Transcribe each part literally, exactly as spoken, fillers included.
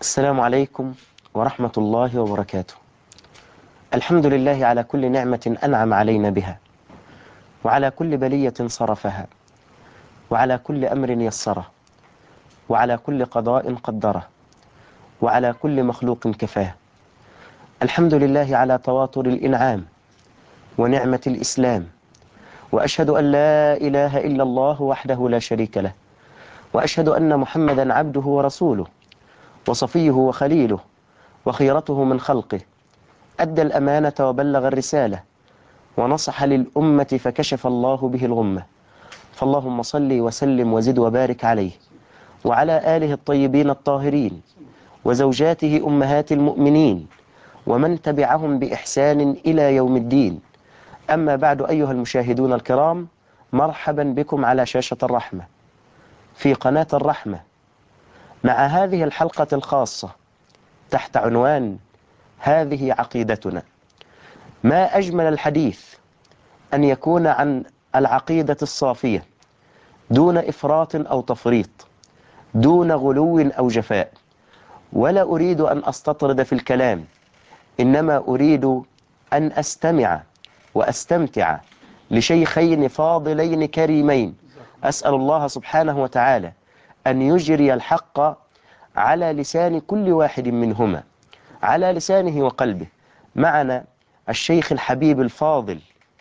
السلام عليكم ورحمة الله وبركاته. الحمد لله على كل نعمة أنعم علينا بها، وعلى كل بلية صرفها، وعلى كل أمر يسره، وعلى كل قضاء قدره، وعلى كل مخلوق كفاه. الحمد لله على تواتر الإنعام ونعمة الإسلام، وأشهد أن لا إله إلا الله وحده لا شريك له، وأشهد أن محمدا عبده ورسوله وصفيه وخليله وخيرته من خلقه، أدى الأمانة وبلغ الرسالة ونصح للأمة فكشف الله به الغمة. فاللهم صل وسلم وزد وبارك عليه وعلى آله الطيبين الطاهرين وزوجاته أمهات المؤمنين ومن تبعهم بإحسان إلى يوم الدين. أما بعد، أيها المشاهدون الكرام، مرحبا بكم على شاشة الرحمة في قناة الرحمة مع هذه الحلقة الخاصة تحت عنوان هذه عقيدتنا. ما أجمل الحديث أن يكون عن العقيدة الصافية دون إفراط أو تفريط، دون غلو أو جفاء. ولا أريد أن أستطرد في الكلام، إنما أريد أن أستمع وأستمتع لشيخين فاضلين كريمين. أسأل الله سبحانه وتعالى أن يجري الحق على لسان كل واحد منهما، على لسانه وقلبه. معنا الشيخ الحبيب الفاضل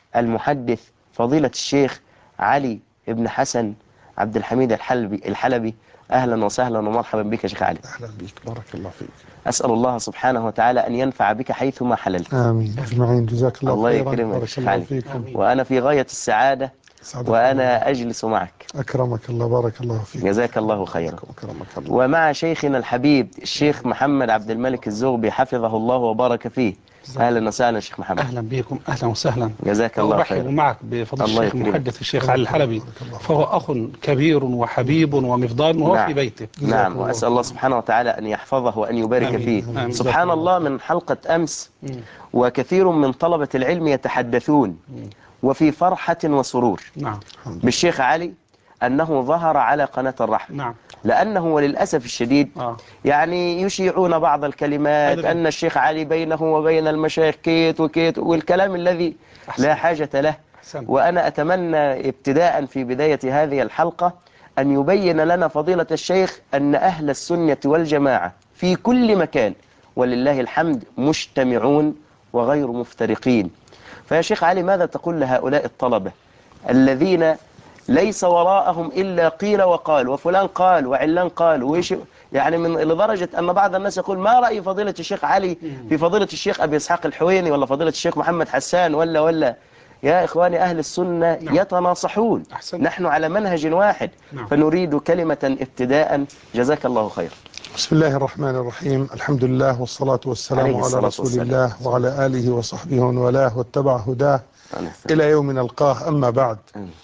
المحدث فضيلة الشيخ علي بن حسن عبد الحميد الحلبي الحلبي. أهلا وسهلا ومرحبا بك شيخ علي. أهلا بك، بارك الله فيك. أسأل الله سبحانه وتعالى أن ينفع بك حيثما حللت. آمين أجمعين، جزاك الله الله خيرا، يكرمك بارك شيخ الله علي، فيكم. وأنا في غاية السعادة سعدكم وأنا الله. أجلس معك. أكرمك الله، بارك الله فيك. جزاك الله خيرا. أكرمك الله. ومع شيخنا الحبيب الشيخ محمد عبد الملك الزغبي حفظه الله وبارك فيه. أهلا وسهلا شيخ محمد. أهلا بكم، أهلا وسهلا. جزاك الله خيرا. أرحب معك بفضل الله الشيخ يكرمك. المحدث الشيخ علي الحلبي، فهو أخ كبير وحبيب ومفضال وهو في نعم بيته. نعم، وأسأل الله سبحانه وتعالى أن يحفظه وأن يبارك آمين. فيه. آمين. سبحان الله، من حلقة أمس مم. وكثير من طلبة العلم يتحدثون وفي فرحة وسرور نعم بالشيخ علي أنه ظهر على قناة الرحمة. نعم. لأنه وللأسف الشديد آه. يعني يشيعون بعض الكلمات هذا أن الشيخ علي بينه وبين المشايخ كيت وكيت، والكلام الذي أحسن. لا حاجة له. أحسن. وأنا أتمنى ابتداء في بداية هذه الحلقة أن يبين لنا فضيلة الشيخ أن أهل السنة والجماعة في كل مكان ولله الحمد مجتمعون وغير مفترقين. فيا شيخ علي، ماذا تقول لهؤلاء الطلبة الذين ليس وراءهم إلا قيل وقال، وفلان قال وعلان قال ويش، يعني من لدرجة أن بعض الناس يقول ما رأي فضيلة الشيخ علي في فضيلة الشيخ أبي إسحاق الحويني ولا فضيلة الشيخ محمد حسان ولا ولا يا إخواني، أهل السنة نعم. يتناصحون. أحسن. نحن على منهج واحد. نعم. فنريد كلمة ابتداء. جزاك الله خير. بسم الله الرحمن الرحيم، الحمد لله والصلاة والسلام عليه على الصلاة رسول والسلام. الله وعلى آله وصحبه ومن والاه واتبع هداه إلى يوم نلقاه. أما بعد،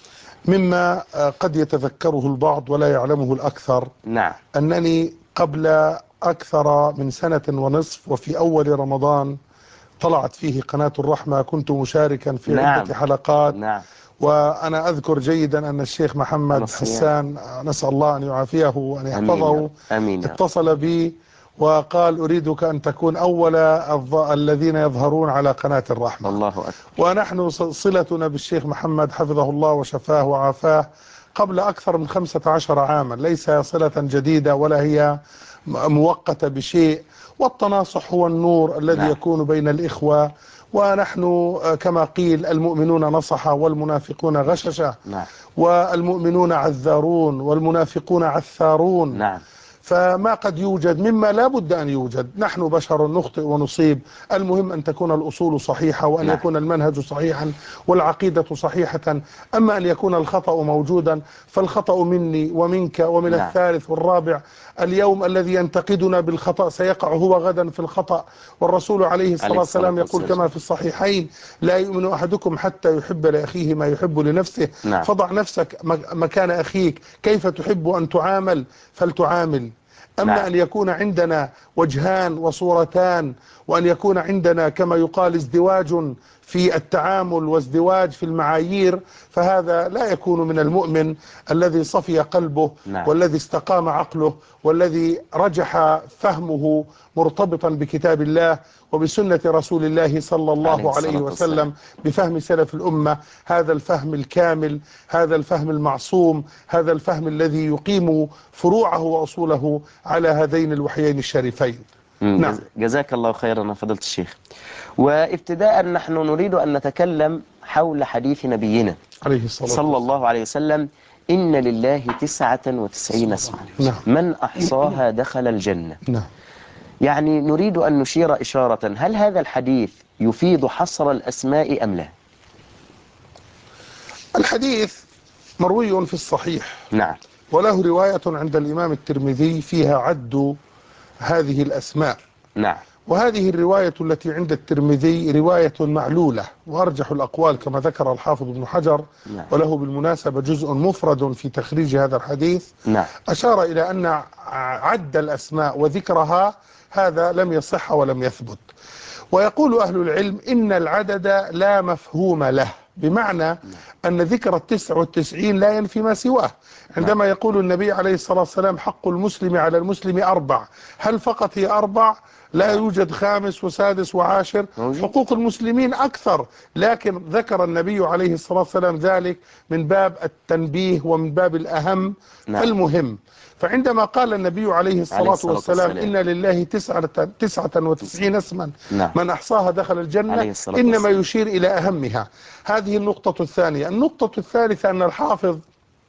مما قد يتذكره البعض ولا يعلمه الأكثر، نعم. أنني قبل أكثر من سنة ونصف وفي أول رمضان طلعت فيه قناة الرحمة كنت مشاركا في نعم. عدة حلقات. نعم. وأنا أذكر جيدا أن الشيخ محمد الصيام. حسان، نسأل الله أن يعافيه وأن أمين يا يحفظه، رب. أمين يا رب. اتصل بي وقال أريدك أن تكون أول الض- الذين يظهرون على قناة الرحمة. الله أكبر. ونحن ص- صلتنا بالشيخ محمد حفظه الله وشفاه وعافاه قبل أكثر من خمسة عشر عاما، ليس صلة جديدة ولا هي م- مؤقتة بشيء. والتناصح هو النور الذي نعم. يكون بين الإخوة. ونحن آه، كما قيل المؤمنون نصحة والمنافقون غششة، نعم. والمؤمنون عذارون والمنافقون عثارون. نعم. فما قد يوجد مما لا بد أن يوجد. نحن بشر نخطئ ونصيب، المهم أن تكون الأصول صحيحة وأن نعم. يكون المنهج صحيحا والعقيدة صحيحة. أما أن يكون الخطأ موجودا فالخطأ مني ومنك ومن نعم. الثالث والرابع. اليوم الذي ينتقدنا بالخطأ سيقع هو غدا في الخطأ. والرسول عليه الصلاة عليه الصلاة والسلام يقول والسلام. كما في الصحيحين: لا يؤمن أحدكم حتى يحب لأخيه ما يحب لنفسه. نعم. فضع نفسك مك- مكان أخيك، كيف تحب أن تعامل فلتعامل. أما نعم. أن يكون عندنا وجهان وصورتان، وأن يكون عندنا كما يقال ازدواج في التعامل وازدواج في المعايير، فهذا لا يكون من المؤمن الذي صفي قلبه نعم. والذي استقام عقله والذي رجح فهمه مرتبطا بكتاب الله وبسنة رسول الله صلى عليه الله عليه الصلاة والسلام. وسلم، بفهم سلف الأمة، هذا الفهم الكامل، هذا الفهم المعصوم، هذا الفهم الذي يقيم فروعه وأصوله على هذين الوحيين الشريفين. مم، نعم. جز- جزاك الله خيرا يا فضيلة الشيخ. وابتداء نحن نريد أن نتكلم حول حديث نبينا عليه الصلاة صلى والسلام. الله عليه وسلم: إن لله تسعة وتسعين اسما نعم. من أحصاها دخل الجنة. نعم. يعني نريد أن نشير إشارة، هل هذا الحديث يفيد حصر الأسماء أم لا؟ الحديث مروي في الصحيح، نعم. وله رواية عند الإمام الترمذي فيها عد هذه الأسماء، نعم. وهذه الرواية التي عند الترمذي رواية معلولة، وأرجح الأقوال كما ذكر الحافظ ابن حجر، نعم. وله بالمناسبة جزء مفرد في تخريج هذا الحديث، نعم. أشار إلى أن عد الأسماء وذكرها هذا لم يصح ولم يثبت. ويقول أهل العلم إن العدد لا مفهوم له، بمعنى أن ذكر التسع والتسعين لا ينفي ما سواه. عندما يقول النبي عليه الصلاة والسلام: حق المسلم على المسلم أربع، هل فقط هي أربع؟ لا يوجد خامس وسادس وعاشر، حقوق المسلمين أكثر، لكن ذكر النبي عليه الصلاة والسلام ذلك من باب التنبيه ومن باب الأهم. نعم. فالمهم، فعندما قال النبي عليه الصلاة, الصلاة والسلام: والسلام. إن لله تسعة, تسعة وتسعين اسما نعم. من أحصاها دخل الجنة، عليه الصلاة إنما والسلام. يشير إلى أهمها. هذه النقطة الثانية. النقطة الثالثة أن الحافظ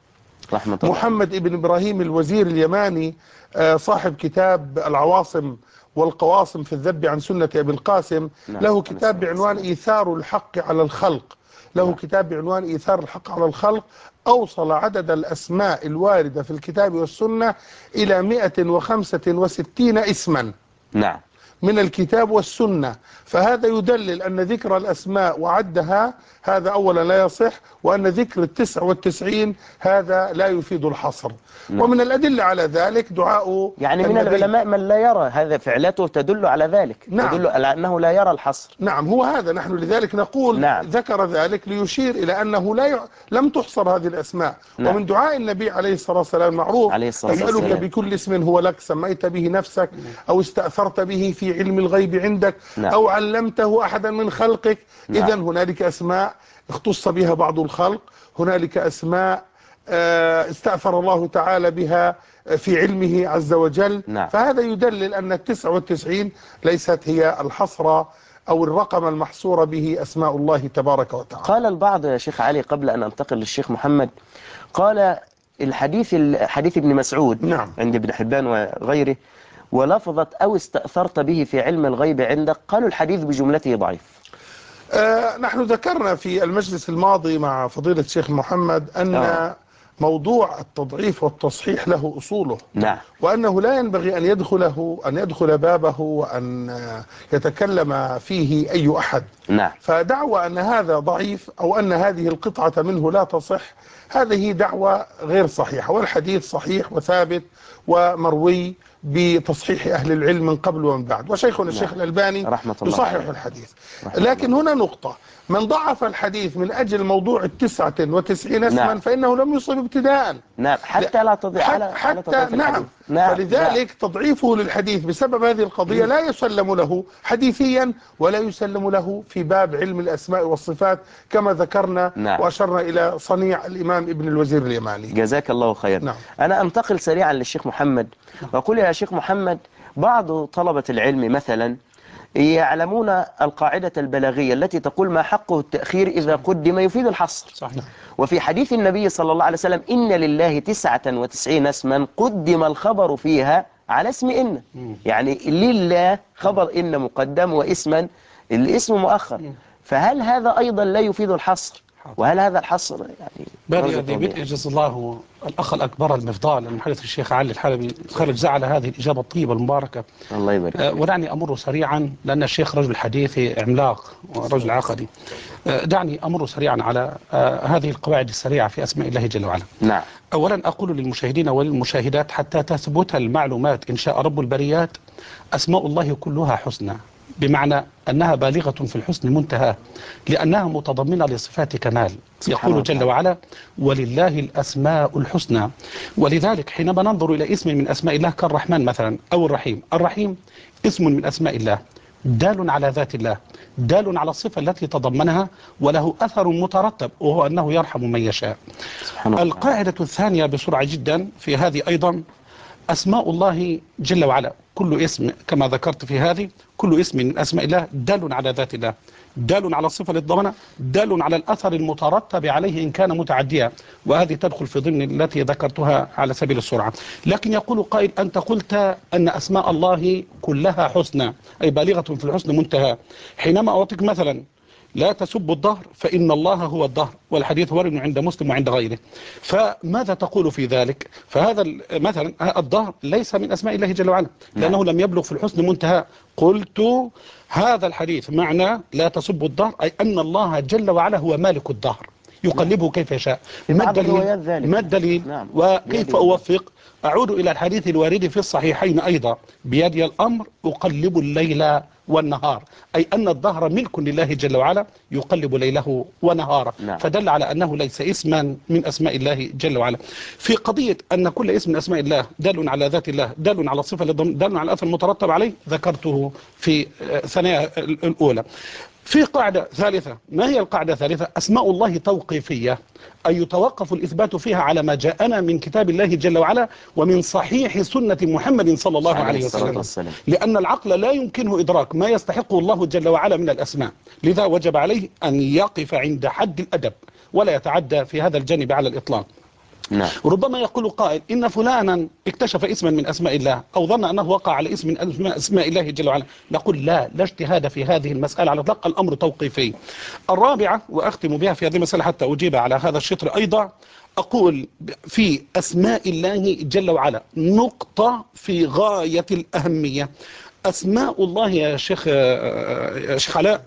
رحمة الله محمد ابن إبراهيم الوزير اليماني آه، صاحب كتاب العواصم والقواصم في الذب عن سنة أبي القاسم، نعم. له عليه كتاب الصلاة بعنوان والسلام. إيثار الحق على الخلق، له نعم. كتاب بعنوان إيثار الحق على الخلق، أوصل عدد الأسماء الواردة في الكتاب والسنة إلى مئة وخمسة وستين اسما نعم. من الكتاب والسنة. فهذا يدلل أن ذكر الأسماء وعدها هذا أولا لا يصح، وأن ذكر التسع والتسعين هذا لا يفيد الحصر. نعم. ومن الأدلة على ذلك دعاء يعني من النبي. العلماء من لا يرى هذا، فعلته تدل على ذلك. نعم. تدل على أنه لا يرى الحصر. نعم، هو هذا نحن لذلك نقول نعم. ذكر ذلك ليشير إلى أنه لا ي... لم تحصر هذه الأسماء. نعم. ومن دعاء النبي عليه الصلاة والسلام معروف: عليه الصلاة أسألك والسلام. بكل اسم هو لك سميت به نفسك أو استأثرت به في علم الغيب عندك نعم. أو علمته أحدا من خلقك. نعم. إذن هنالك أسماء اختص بها بعض الخلق، هنالك أسماء استأثر الله تعالى بها في علمه عز وجل. نعم. فهذا يدلل أن التسع والتسعين ليست هي الحصر أو الرقم المحصور به أسماء الله تبارك وتعالى. قال البعض يا شيخ علي قبل أن أنتقل للشيخ محمد، قال الحديث حديث ابن مسعود نعم. عند ابن حبان وغيره، ولفظة أو استأثرت به في علم الغيب عندك، قالوا الحديث بجملته ضعيف. آه نحن ذكرنا في المجلس الماضي مع فضيلة الشيخ محمد أن آه. موضوع التضعيف والتصحيح له أصوله. نعم. وأنه لا ينبغي أن يدخله أن يدخل بابه وأن يتكلم فيه أي أحد. نعم. فدعوى أن هذا ضعيف أو أن هذه القطعة منه لا تصح، هذه دعوة غير صحيحة، والحديث صحيح وثابت ومروي بتصحيح أهل العلم من قبل ومن بعد، وشيخنا نعم. الشيخ الألباني رحمة الله يصحح عليه. الحديث. رحمة لكن الله. هنا نقطة: من ضعف الحديث من أجل موضوع التسعة وتسعين اسما نعم. فإنه لم يصب ابتداء. نعم، حتى لا تضيع حتى, على على حتى تضعيف نعم. الحديث. نعم. فلذلك تضعيفه للحديث بسبب هذه القضية لا يسلم له حديثيا ولا يسلم له في باب علم الأسماء والصفات كما ذكرنا. نعم. وأشرنا إلى صنيع الإمام ابن الوزير اليماني. جزاك الله خير. نعم. أنا أنتقل سريعا للشيخ محمد وأقول يا شيخ محمد، بعض طلبة العلم مثلا يعلمون القاعدة البلاغية التي تقول ما حقه التأخير إذا قدم يفيد الحصر. صحيح. وفي حديث النبي صلى الله عليه وسلم: إن لله تسعة وتسعين اسما قدم الخبر فيها على اسم إن. يعني لله خبر إن مقدم واسما الاسم مؤخر. فهل هذا أيضا لا يفيد الحصر؟ وهل هذا الحصر يعني بادئ بدء جزا الله الأخ الأكبر المفضال المحدث الشيخ علي الحلبي خير الجزاء على هذه الإجابة الطيبة المباركة. الله يبارك. أه ودعني أمر سريعا لأن الشيخ رجل حديث عملاق ورجل عقدي. أه دعني أمر سريعا على أه هذه القواعد السريعة في أسماء الله جل وعلا. نعم. أولا أقول للمشاهدين والمشاهدات حتى تثبت المعلومات إن شاء رب البريات: أسماء الله كلها حسنى بمعنى أنها بالغة في الحسن منتهى، لأنها متضمنة لصفات كمال. يقول جل وعلا: ولله الأسماء الحسنى. ولذلك حينما ننظر إلى اسم من أسماء الله كالرحمن مثلا أو الرحيم، الرحيم اسم من أسماء الله دال على ذات الله، دال على الصفة التي تضمنها، وله أثر مترتب وهو أنه يرحم من يشاء. القاعدة الثانية بسرعة جدا في هذه أيضا أسماء الله جل وعلا، كل اسم كما ذكرت في هذه، كل اسم من أسماء الله دال على ذات الله، دال على الصفة للضمنة، دال على الأثر المترتب عليه إن كان متعديا، وهذه تدخل في ضمن التي ذكرتها على سبيل السرعة. لكن يقول قائل: أنت قلت أن أسماء الله كلها حسنى، أي بالغة في الحسن منتهى. حينما أعطيك مثلا: لا تسبوا الدهر فإن الله هو الدهر، والحديث وارد عند مسلم وعند غيره، فماذا تقول في ذلك؟ فهذا مثلا الدهر ليس من أسماء الله جل وعلا، لأنه لم يبلغ في الحسن منتهى. قلت هذا الحديث معنى لا تسبوا الدهر أي أن الله جل وعلا هو مالك الدهر، يقلبه كيف يشاء. ما الدليل؟ ما الدليل؟ نعم. وكيف أوفق؟ أعود إلى الحديث الوارد في الصحيحين أيضا: بيدي الأمر أقلب الليل والنهار، أي أن الدهر ملك لله جل وعلا يقلب ليله ونهاره. نعم. فدل على أنه ليس اسما من أسماء الله جل وعلا. في قضية أن كل اسم من أسماء الله دال على ذات الله، دال على الصفة، دال على الأثر المترتب عليه، ذكرته في ثنايا الأولى. في قاعدة ثالثة. ما هي القاعدة الثالثة؟ أسماء الله توقيفية، أي يتوقف الإثبات فيها على ما جاءنا من كتاب الله جل وعلا ومن صحيح سنة محمد صلى الله عليه وسلم، لأن العقل لا يمكنه إدراك ما يستحقه الله جل وعلا من الأسماء، لذا وجب عليه أن يقف عند حد الأدب ولا يتعدى في هذا الجانب على الإطلاق. نعم. ربما يقول قائل: إن فلانا اكتشف اسما من أسماء الله أو ظن أنه وقع على اسم من أسماء الله جل وعلا. نقول: لا لا اجتهاد في هذه المسألة على إطلاق، الأمر توقيفي. الرابعة وأختم بها في هذه المسألة حتى أجيب على هذا الشطر أيضا، أقول في أسماء الله جل وعلا نقطة في غاية الأهمية. أسماء الله يا شيخ يا شيخ علاء،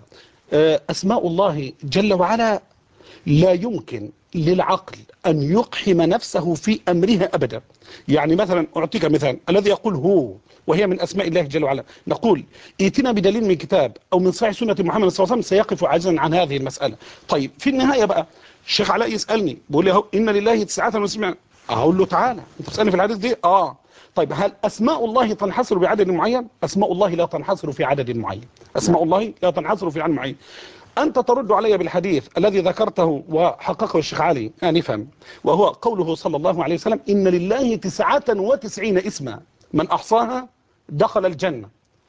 أسماء الله جل وعلا لا يمكن للعقل أن يقحم نفسه في أمرها أبدا. يعني مثلا أعطيك مثال: الذي يقول هو وهي من أسماء الله جل وعلا، نقول: ائتنا بدليل من كتاب أو من صحيح سنة محمد صلى الله عليه وسلم، سيقف عاجزا عن هذه المسألة. طيب في النهاية بقى الشيخ علاء يسألني بيقول لي: إن لله تسعة وتسعين، أقول له: تعالى أنت بتسألني في الحديث دي؟ آه طيب هل أسماء الله تنحصر بعدد معين؟ أسماء الله لا تنحصر في عدد معين، أسماء الله لا تنحصر في عدد معين. أنت ترد علي بالحديث الذي ذكرته وحققه الشيخ علي آنفا، وهو قوله صلى الله عليه وسلم: إن لله تسعة وتسعين اسما من أحصاها دخل الجنة.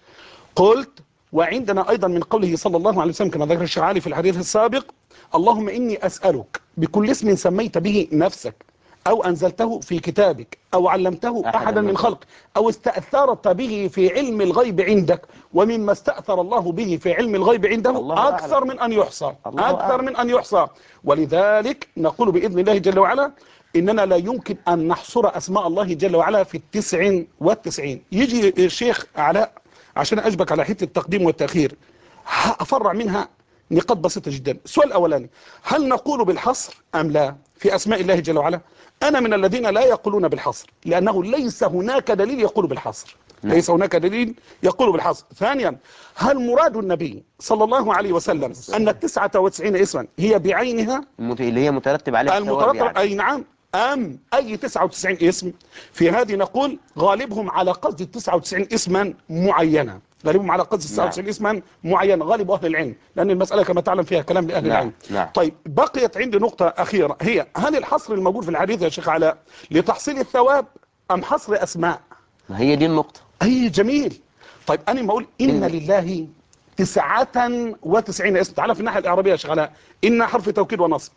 قلت: وعندنا أيضا من قوله صلى الله عليه وسلم كما ذكر الشيخ علي في الحديث السابق: اللهم إني أسألك بكل اسم سميت به نفسك أو أنزلته في كتابك أو علمته أحدا من خلق أو استأثرت به في علم الغيب عندك، ومما استأثر الله به في علم الغيب عنده أكثر من أن يحصى، أكثر من أن يحصى. ولذلك نقول بإذن الله جل وعلا: إننا لا يمكن أن نحصر أسماء الله جل وعلا في التسع والتسعين. يجي الشيخ علاء عشان أجبك على حتة التقديم والتأخير، أفرع منها نقاط بسيطة جدا. السؤال الأولاني: هل نقول بالحصر أم لا في أسماء الله جل وعلا؟ أنا من الذين لا يقولون بالحصر، لأنه ليس هناك دليل يقول بالحصر، ليس هناك دليل يقول بالحصر. ثانيا: هل مراد النبي صلى الله عليه وسلم أن التسعة وتسعين اسما هي بعينها اللي هي مترتب عليها المترتب يعني. أي نعم، أم أي تسعة وتسعين اسم؟ في هذه نقول غالبهم على قصد التسعة وتسعين اسما معينة، غالبهم على قصد تسعة وتسعين اسما معينة، غالب أهل العلم، لأن المسألة كما تعلم فيها كلام لأهل نعم. العلم. نعم. طيب بقيت عندي نقطة أخيرة، هي: هل الحصر الموجود في الحديث يا شيخ علاء لتحصيل الثواب أم حصر أسماء؟ ما هي دي النقطة. أي جميل. طيب أنا ما أقول إن لله تسعة وتسعين اسم، تعالى في الناحية الإعرابية يا شيخ علاء: إن حرف توكيد ونصب،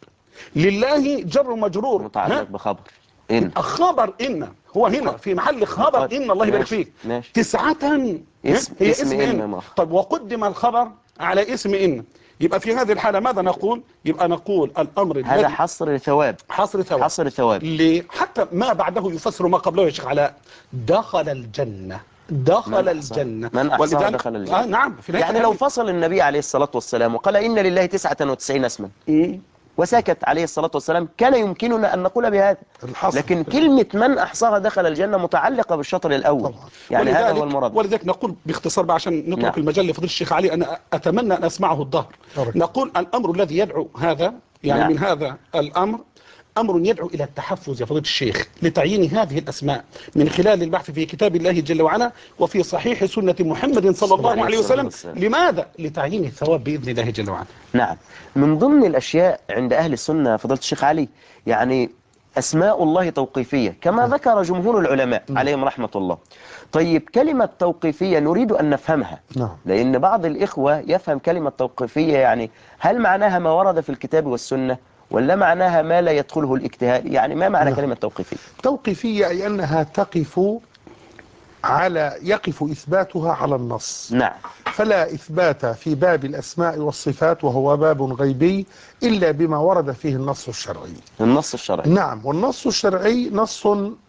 لله جر مجرور متعلق بخبر إن، خبر إن هو هنا في محل خبر إن، الله يبارك فيك. ماشي. تسعة اسم هي اسم, اسم إن, إن. طيب وقدم الخبر على اسم إن، يبقى في هذه الحالة ماذا نقول؟ يبقى نقول الأمر هذا حصر ثواب، حصر ثواب، حصر ثواب. ليه؟ حتى ما بعده يفسر ما قبله يا شيخ علاء: دخل الجنة، دخل من الجنة، من أحصاها دخل الجنة. آه نعم. في يعني لو فصل النبي عليه الصلاة والسلام وقال إن لله تسعة وتسعين اسما، وسكت عليه الصلاة والسلام، كان يمكننا أن نقول بهذا، الحصر. لكن كلمة من أحصاها دخل الجنة متعلقة بالشطر الأول. طبعا. يعني هذا هو ولذلك المراد. ولذلك نقول باختصار بقى عشان نترك نعم. المجال لفضيلة الشيخ علي، أنا أتمنى أن أسمعه الظهر. بارك. نقول الأمر الذي يدعو هذا، يعني نعم. من هذا الأمر أمر يدعو إلى التحفز يا فضيلة الشيخ لتعيين هذه الأسماء من خلال البحث في كتاب الله جل وعلا وفي صحيح سنة محمد صلى الله عليه عليه الصلاة وسلم. والسلام. لماذا؟ لتعيين الثواب بإذن الله جل وعلا. نعم. من ضمن الأشياء عند أهل السنة فضيلة الشيخ علي، يعني أسماء الله توقيفية كما ذكر جمهور العلماء عليهم رحمة الله. طيب كلمة توقيفية نريد أن نفهمها، نعم. لأن بعض الإخوة يفهم كلمة توقيفية يعني هل معناها ما ورد في الكتاب والسنة ولا معناها ما لا يدخله الاجتهاد؟ يعني ما معنى نعم. كلمة توقيفية؟ توقيفية أي أنها تقف على يقف إثباتها على النص. نعم. فلا إثبات في باب الأسماء والصفات وهو باب غيبي إلا بما ورد فيه النص الشرعي. النص الشرعي. نعم. والنص الشرعي نص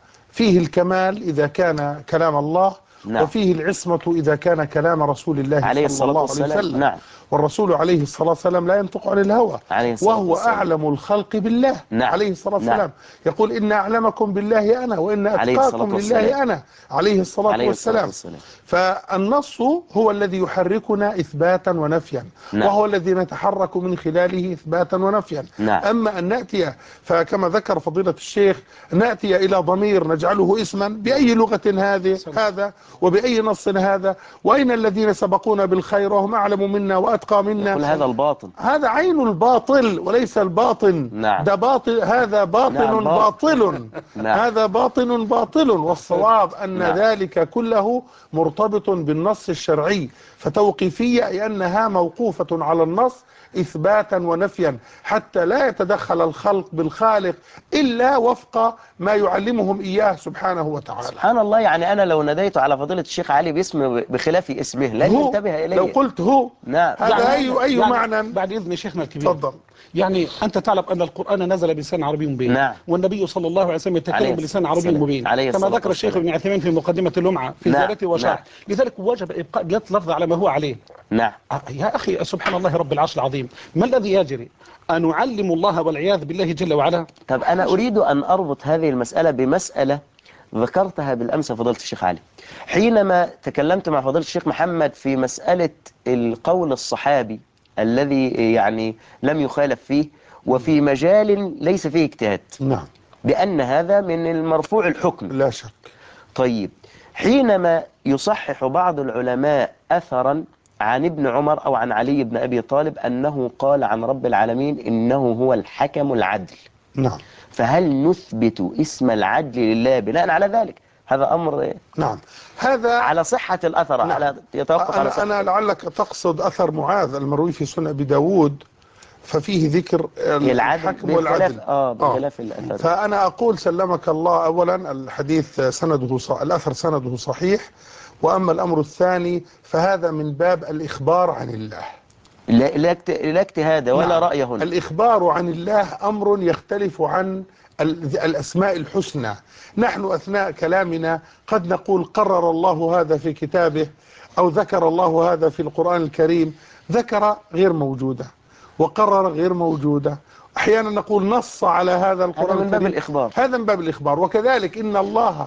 فيه الكمال إذا كان كلام الله، نعم. وفيه العصمة إذا كان كلام رسول الله عليه صلى الصلاة الله عليه والسلام. وسلم. نعم. والرسول عليه الصلاة والسلام لا ينطق عن الهوى، عليه الصلاة وهو والسلام. أعلم الخلق بالله. نعم. عليه الصلاة نعم. والسلام يقول إن أعلمكم بالله أنا وإن عليه الصلاة أتقاكم والسلام. لله أنا. عليه الصلاة عليه الصلاة والسلام. والسلام. فالنص هو الذي يحركنا إثباتا ونفيا، نعم. وهو الذي نتحرك من خلاله إثباتا ونفيا. نعم. أما أن نأتي فكما ذكر فضيلة الشيخ نأتي إلى ضمير نجعله اسما، بأي لغة هذه هذا وبأي نص هذا؟ وأين الذين سبقونا بالخير وهم أعلم منا وأتقى منا؟ يقول هذا الباطن. هذا عين الباطل وليس الباطن. نعم. ده باطل، هذا باطن نعم. باطل. نعم. هذا باطن باطل. والصواب أن نعم. ذلك كله مرتبط بالنص الشرعي. فتوقيفية أي أنها موقوفة على النص إثباتا ونفيا، حتى لا يتدخل الخلق بالخالق إلا وفق ما يعلمهم إياه سبحانه وتعالى. سبحان الله. يعني أنا لو ناديت على فضيلة الشيخ علي باسم بخلاف اسمه لن هو ينتبه إليه. لو قلت هو نعم. هذا يعني أي أي يعني معنى؟ بعد إذن شيخنا الكبير، تفضل. يعني أنت تعلم أن القرآن نزل بلسان عربي مبين. نعم. والنبي صلى الله عليه وسلم عليه يتكلم بلسان عربي السلام. مبين عليه كما الصلاة ذكر الشيخ والسلام. ابن عثيمين في مقدمة اللمعة في نعم. زيادته وشرح. نعم. لذلك وجب إبقاء اللفظ على ما هو عليه. نعم. يا أخي سبحان الله رب العرش العظيم، ما الذي يجري؟ أن نعلم الله والعياذ بالله جل وعلا. طب أنا أريد أن أربط هذه المسألة بمسألة ذكرتها بالأمس فضيلة الشيخ علي حينما تكلمت مع فضيلة الشيخ محمد في مسألة القول الصحابي الذي يعني لم يخالف فيه وفي مجال ليس فيه اجتهاد، نعم. بأن هذا من المرفوع الحكم. لا شك. طيب حينما يصحح بعض العلماء أثرا عن ابن عمر أو عن علي بن أبي طالب أنه قال عن رب العالمين إنه هو الحكم العدل، نعم. فهل نثبت اسم العدل لله بناء على ذلك؟ هذا أمر نعم. هذا على صحة الأثر. نعم. على يتوقف على أنا, صحة. أنا لعلك تقصد أثر معاذ المروي في سنن أبي داود، ففيه ذكر الحكم والعدل. آه بخلاف الأثر. فأنا أقول سلمك الله، أولا الحديث سنده ص... الأثر سنده صحيح، وأما الأمر الثاني فهذا من باب الإخبار عن الله، لا لا اجت- لا اجتهاد ولا نعم. رأي هنا. الإخبار عن الله أمر يختلف عن ال- الأسماء الحسنى. نحن أثناء كلامنا قد نقول قرر الله هذا في كتابه، أو ذكر الله هذا في القرآن الكريم، ذكر غير موجودة وقرر غير موجودة. أحيانا نقول نص على هذا القرآن هذا من باب الكريم. الإخبار. هذا من باب الإخبار. وكذلك إن الله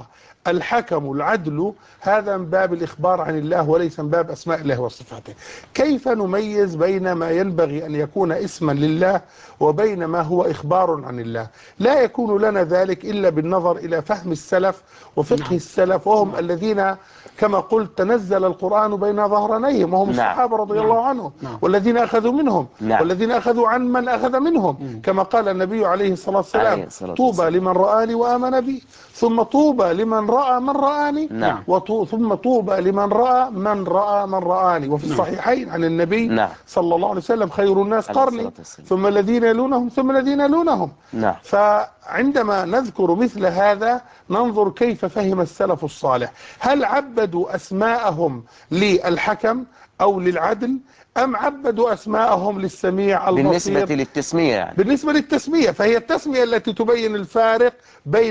الحكم العدل، هذا من باب الإخبار عن الله وليس من باب أسماء الله وصفاته. كيف نميز بين ما ينبغي أن يكون اسما لله وبين ما هو إخبار عن الله؟ لا يكون لنا ذلك إلا بالنظر إلى فهم السلف وفقه نعم. السلف، وهم نعم. الذين كما قلت تنزل القرآن بين ظهرانيهم، وهم نعم. الصحابة رضي نعم. الله عنهم، نعم. والذين أخذوا منهم، نعم. والذين أخذوا عن من أخذ منهم، مم. كما قال النبي عليه الصلاة والسلام: عليه الصلاة طوبى والسلام. لمن رآني وآمن بي، ثم طوبى لمن رأى من رآني، نعم. وطو ثم طوبى لمن رأى من رأى من رآني. وفي نعم. الصحيحين عن النبي نعم. صلى الله عليه وسلم: خير الناس عليه قرني الصلاة والسلام. ثم الذين يلونهم ثم الذين يلونهم. نعم. فعندما نذكر مثل هذا ننظر كيف فهم السلف الصالح، هل عبدوا أسماءهم للحكم أو للعدل، أم عبدوا أسماءهم للسميع البصير؟ بالنسبة للتسمية يعني. بالنسبة للتسمية، فهي التسمية التي تبين الفارق بين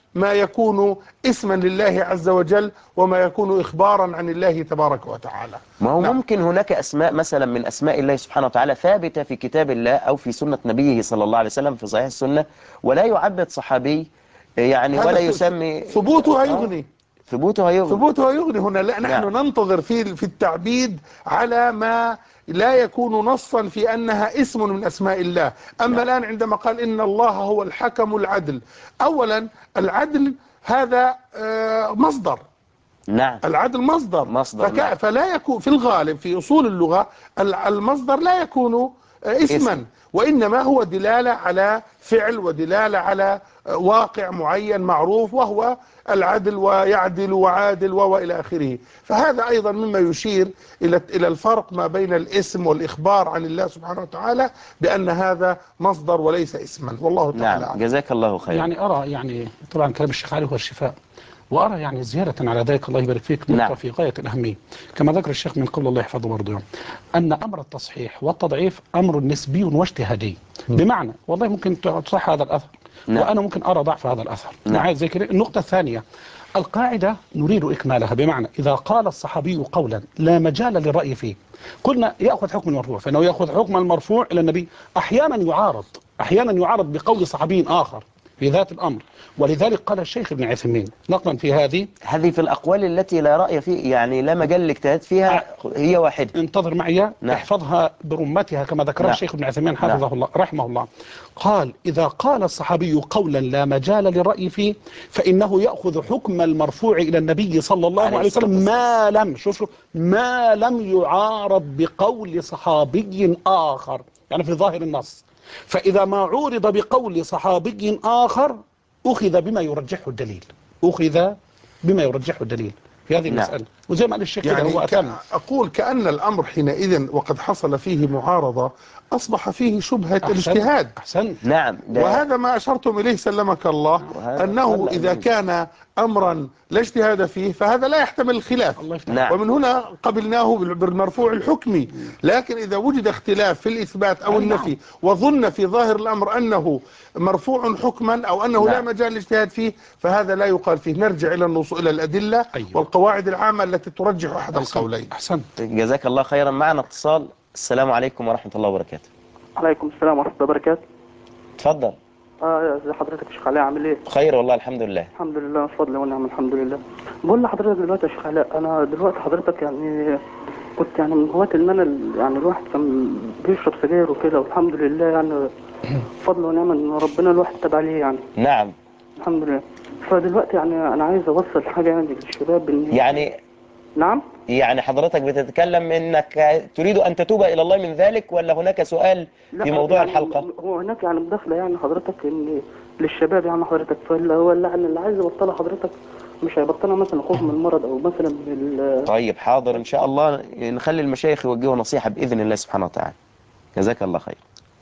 ما يكون اسما لله عز وجل وما يكون إخبارا عن الله تبارك وتعالى. ما هو نعم. ممكن هناك أسماء مثلا من أسماء الله سبحانه وتعالى ثابتة في كتاب الله أو في سنة نبيه صلى الله عليه وسلم في صحيح السنة، ولا يعبد صحابي يعني هذا ولا ث- ث- يسمي ثبوتها آه يغني، ثبوته يغني. ثبوتها يغني. هنا لا، نحن نعم ننتظر في في التعبيد على ما لا يكون نصا في أنها اسم من أسماء الله. أما نعم الآن عندما قال إن الله هو الحكم العدل، أولا العدل هذا آه، مصدر، نعم العدل مصدر، مصدر. فك... نعم فلا يكون في الغالب في أصول اللغة ال- المصدر لا يكون آه، اسم. اسما، وإنما هو دلالة على فعل ودلالة على آه، واقع معين معروف، وهو العدل ويعدل وعادل وإلى آخره. فهذا أيضا مما يشير إلى إلى الفرق ما بين الاسم والإخبار عن الله سبحانه وتعالى بأن هذا مصدر وليس اسما، والله تعالى نعم أعلم. جزاك الله خيرا. يعني أرى يعني طبعا كلام الشيخ علي هو الشفاء، وأرى يعني زيادة على ذلك الله يبارك فيك نقطة نعم في غاية الأهمية كما ذكر الشيخ من قبل الله يحفظه برضه يعني، أن أمر التصحيح والتضعيف أمر نسبي واجتهادي. بمعنى والله ممكن تصح هذا الأثر نعم وأنا ممكن أرى ضعف هذا الأثر نعم معي زي كده. النقطة الثانية، القاعدة نريد إكمالها، بمعنى إذا قال الصحابي قولا لا مجال للرأي فيه قلنا يأخذ حكم المرفوع، فإنه يأخذ حكم المرفوع إلى النبي. أحيانا يعارض أحيانا يعارض بقول صحابي آخر في ذات الأمر، ولذلك قال الشيخ ابن عثيمين نقلا في هذه، هذه في الأقوال التي لا رأي فيه يعني لا مجال للاجتهاد فيها هي واحدة. انتظر معي نعم احفظها برمتها كما ذكرها نعم الشيخ ابن عثيمين نعم حفظه الله رحمه الله. قال إذا قال الصحابي قولا لا مجال للرأي فيه فإنه يأخذ حكم المرفوع إلى النبي صلى الله عليه عليه الصلاة وسلم والسلام. ما لم شوف شوف ما لم يعارض بقول صحابي آخر، يعني في ظاهر النص. فإذا ما عورض بقول صحابي آخر أخذ بما يرجحه الدليل، أخذ بما يرجحه الدليل في هذه نعم المسألة. وزي ما قال الشيخ كده يعني هو ك- أتم. أقول كأن الأمر حينئذ وقد حصل فيه معارضة أصبح فيه شبهة أحسنت الاجتهاد، أحسنت نعم ده. وهذا ما أشرتم إليه سلمك الله، وهذا أنه قل إذا أدله. كان أمرا لا اجتهاد فيه فهذا لا يحتمل الخلاف، الله يفتح عليك. نعم ومن هنا قبلناه بالمرفوع الحكمي. لكن إذا وجد اختلاف في الإثبات أو أي نعم. النفي وظن في ظاهر الأمر أنه مرفوع حكما أو أنه لا نعم مجال للاجتهاد فيه فهذا لا يقال فيه. نرجع إلى النصوص إلى الأدلة أيوه والقواعد العامة التي ترجح أحد أحسنت القولين. أحسنت. جزاك الله خيرا. معنا اتصال. السلام عليكم ورحمة الله وبركاته. عليكم السلام ورحمة الله وبركاته. تفضل. اه ازي حضرتك يا شيخ علاء، عامل ايه؟ خير والله الحمد لله. الحمد لله بفضل ونعم الحمد لله. بقول لحضرتك دلوقتي يا شيخ علاء، انا دلوقتي حضرتك يعني كنت يعني من هواة ان انا ال- يعني الواحد كان بيشرب سجاير وكده، والحمد لله يعني بفضل ونعم ان ربنا الواحد تاب عليه يعني نعم الحمد لله. فدلوقتي يعني انا عايز اوصل حاجة يعني للشباب ان يعني نعم. يعني حضرتك بتتكلم انك تريد ان تتوب الى الله من ذلك، ولا هناك سؤال في لا موضوع يعني الحلقة؟ هو هناك يعني مداخلة يعني حضرتك ان للشباب يعني حضرتك، فاللي هو يعني اللي عايز يبطلها حضرتك مش هيبطلها مثلا خوف من المرض او مثلا من ال- طيب حاضر ان شاء الله نخلي المشايخ يوجهوا نصيحة باذن الله سبحانه وتعالى. جزاك الله خير.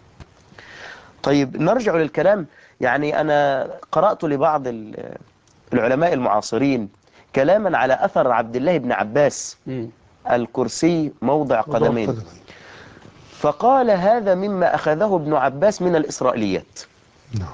طيب نرجع للكلام. يعني انا قرأت لبعض ال- العلماء المعاصرين كلاما على اثر عبد الله بن عباس: مم. الكرسي موضع موضوع قدمين. القدم. فقال هذا مما أخذه ابن عباس من الإسرائيليات. نعم.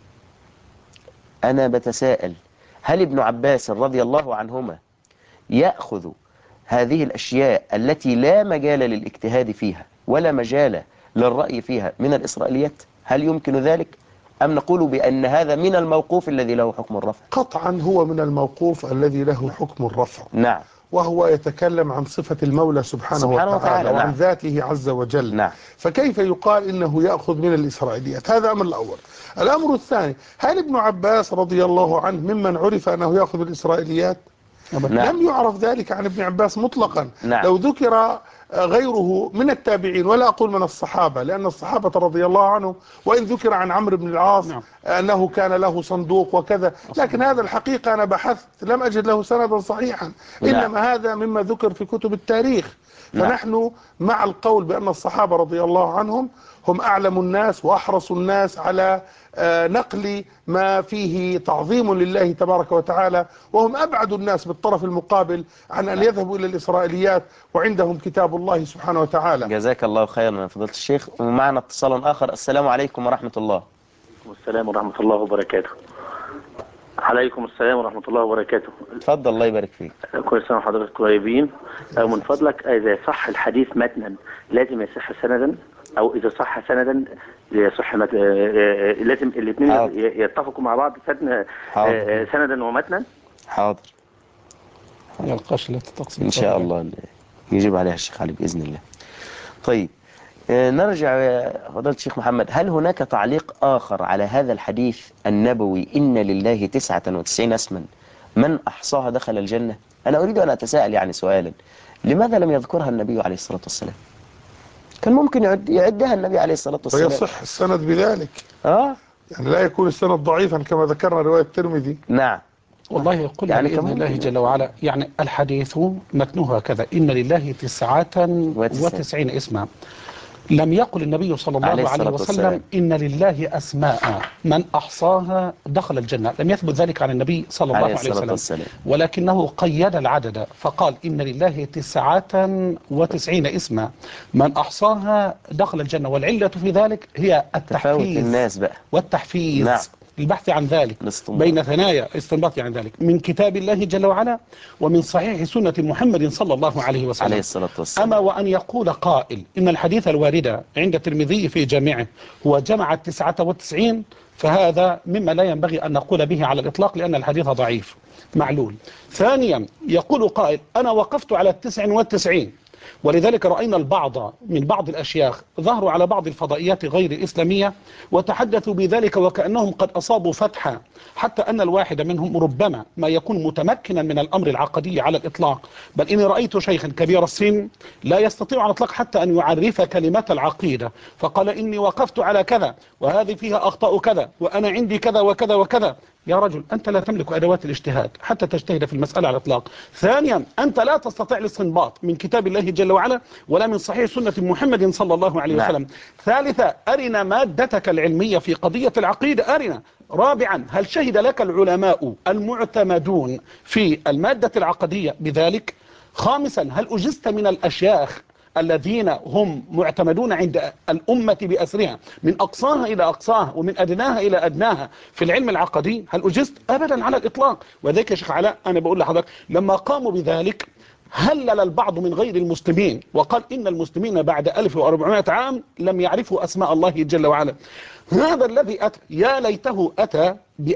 أنا بتساءل، هل ابن عباس رضي الله عنهما يأخذ هذه الأشياء التي لا مجال للاجتهاد فيها ولا مجال للرأي فيها من الإسرائيليات؟ هل يمكن ذلك؟ أم نقول بأن هذا من الموقوف الذي له حكم الرفع؟ قطعا هو من الموقوف الذي له حكم الرفع، نعم وهو يتكلم عن صفة المولى سبحانه, سبحانه وتعالى, وتعالى. وعن نعم ذاته عز وجل. نعم فكيف يقال إنه يأخذ من الإسرائيليات؟ هذا أمر الأول. الأمر الثاني، هل ابن عباس رضي الله عنه ممن عرف أنه يأخذ الإسرائيليات؟ نعم لم يعرف ذلك عن ابن عباس مطلقا. نعم لو ذكر غيره من التابعين، ولا أقول من الصحابة لأن الصحابة رضي الله عنهم، وإن ذكر عن عمرو بن العاص نعم أنه كان له صندوق وكذا، لكن هذا الحقيقة أنا بحثت لم أجد له سندا صحيحا، نعم إنما هذا مما ذكر في كتب التاريخ. نعم فنحن مع القول بأن الصحابة رضي الله عنهم هم أعلم الناس وأحرص الناس على آه، نقل ما فيه تعظيم لله تبارك وتعالى، وهم أبعد الناس بالطرف المقابل عن أن يذهبوا إلى الإسرائيليات وعندهم كتاب الله سبحانه وتعالى. جزاك الله خيرا يا فضيلة الشيخ. ومعنا اتصال آخر. السلام عليكم ورحمة الله. السلام ورحمة الله وبركاته. عليكم السلام ورحمة الله وبركاته. اتفضل الله يبارك فيك. كل سنة وحضرتك طيبين. من فضلك إذا صح الحديث متنا لازم يصح سندا، أو إذا صح سندا يصح مت... لازم الاثنين يتفقوا مع بعض سندا ومتنا. حاضر. يلقاش لا تقصد إن شاء الله يجيب عليها الشيخ علي بإذن الله. طيب نرجع فضيلة الشيخ محمد، هل هناك تعليق آخر على هذا الحديث النبوي إن لله تسعة وتسعين اسما من أحصاها دخل الجنة؟ أنا أريد أن أتساءل يعني سؤالا، لماذا لم يذكرها النبي عليه الصلاة والسلام؟ كان ممكن يعد يعدها النبي عليه الصلاة والسلام. ويصح السند بذلك. آه يعني لا يكون السند ضعيفا كما ذكرنا رواية الترمذي. نعم. والله يقول يعني بإذن الله جل وعلا، يعني الحديث متنه هكذا: إن لله تسعة وتسعين اسما. لم يقل النبي صلى الله عليه, عليه وسلم والسلام. إن لله أسماء من أحصاها دخل الجنة، لم يثبت ذلك عن النبي صلى الله عليه, عليه وسلم والسلام. ولكنه قيد العدد فقال إن لله تسعة وتسعين اسما من أحصاها دخل الجنة، والعلة في ذلك هي التحفيز الناس بقى والتحفيز. نعم. البحث عن ذلك الاستنباط. بين ثنايا استنباط عن ذلك من كتاب الله جل وعلا ومن صحيح سنة محمد صلى الله عليه وسلم عليه الصلاة والسلام. أما وأن يقول قائل إن الحديث الواردة عند الترمذي في جامعه هو جمع التسعة والتسعين، فهذا مما لا ينبغي أن نقول به على الإطلاق، لأن الحديث ضعيف معلول. ثانيا يقول قائل أنا وقفت على التسع والتسعين، ولذلك رأينا البعض من بعض الأشياخ ظهروا على بعض الفضائيات غير الإسلامية وتحدثوا بذلك وكأنهم قد أصابوا فتحا، حتى أن الواحد منهم ربما ما يكون متمكنا من الأمر العقدي على الإطلاق، بل إني رأيت شيخا كبير السن لا يستطيع على الإطلاق حتى أن يعرف كلمات العقيدة، فقال إني وقفت على كذا وهذه فيها أخطاء كذا وأنا عندي كذا وكذا وكذا. يا رجل أنت لا تملك أدوات الاجتهاد حتى تجتهد في المسألة على الإطلاق. ثانيا أنت لا تستطيع الاستنباط من كتاب الله جل وعلا ولا من صحيح سنة محمد صلى الله عليه وسلم. ثالثا أرنا مادتك العلمية في قضية العقيدة، أرنا. رابعا هل شهد لك العلماء المعتمدون في المادة العقدية بذلك؟ خامسا هل أجزت من الأشياخ الذين هم معتمدون عند الأمة بأسرها من أقصاها إلى أقصاها ومن أدناها إلى أدناها في العلم العقدي؟ هل أجزت؟ أبدا على الإطلاق. وذلك يا شيخ علاء أنا بقول لحضرتك لما قاموا بذلك هلل البعض من غير المسلمين وقال إن المسلمين بعد ألف وأربعمائة عام لم يعرفوا أسماء الله جل وعلا. هذا الذي أتى يا ليته أتى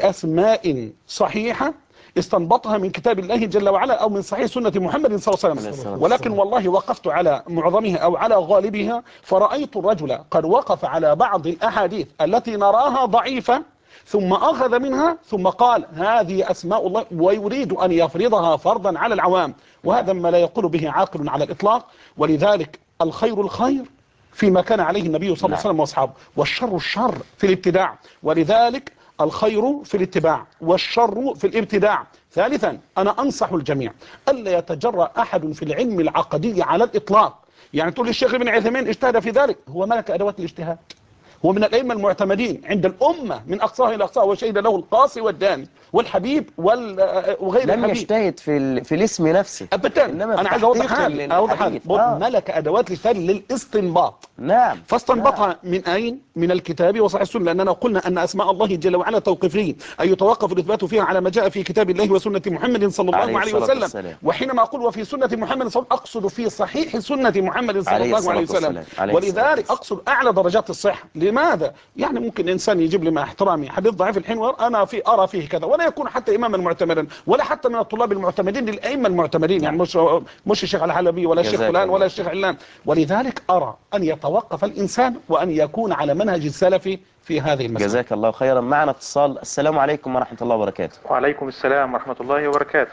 بأسماء صحيحة استنبطها من كتاب الله جل وعلا أو من صحيح سنة محمد صلى الله عليه وسلم. ولكن والله وقفت على معظمها أو على غالبها فرأيت الرجل قد وقف على بعض الأحاديث التي نراها ضعيفة ثم أخذ منها ثم قال هذه أسماء الله ويريد أن يفرضها فرضا على العوام، وهذا ما لا يقول به عاقل على الإطلاق. ولذلك الخير الخير فيما كان عليه النبي صلى الله عليه وسلم وأصحابه، والشر الشر في الابتداع، ولذلك الخير في الاتباع والشر في الابتداع. ثالثا أنا أنصح الجميع ألا يتجرأ أحد في العلم العقدي على الإطلاق. يعني تقول الشيخ ابن عثيمين اجتهد في ذلك، هو ملك أدوات الاجتهاد، هو من الأئمة المعتمدين عند الأمة من أقصاها إلى أقصاها، وشهد له القاصي والداني والحبيب وغير الحبيب. لم يجتهد في ال... في الاسم نفسه أبدا. أنا عايز أوضح حاجة أوضح حاجة آه. ملك أدوات الاجتهاد للاستنباط. نعم. فاستنبطها نعم. من أين؟ من الكتاب وصحيح السنة، لأننا قلنا أن أسماء الله جل وعلا توقيفية، أي يتوقف الإثبات فيها على ما جاء في كتاب الله وسنة محمد صلى الله عليه, عليه وسلم والسلام. وحينما أقول وفي سنة محمد صلى الله عليه وسلم أقصد في صحيح سنة محمد صلى عليه الله عليه وسلم، ولذلك أقصد أعلى درجات الصحة. لماذا؟ يعني ممكن إنسان يجيب لي مع احترامي حديث ضعيف الحين أنا في أرى فيه كذا ولا يكون حتى إماما معتمدا ولا حتى من الطلاب المعتمدين للأئمة المعتمدين، يعني مش مش الشيخ الحلبي ولا الشيخ فلان ولا الشيخ علان. ولذلك أرى أن يتوقف الإنسان وأن يكون على منهج السلف في هذه المسألة. جزاك الله خيرا. معنا اتصال. السلام عليكم ورحمة الله وبركاته. وعليكم السلام ورحمة الله وبركاته.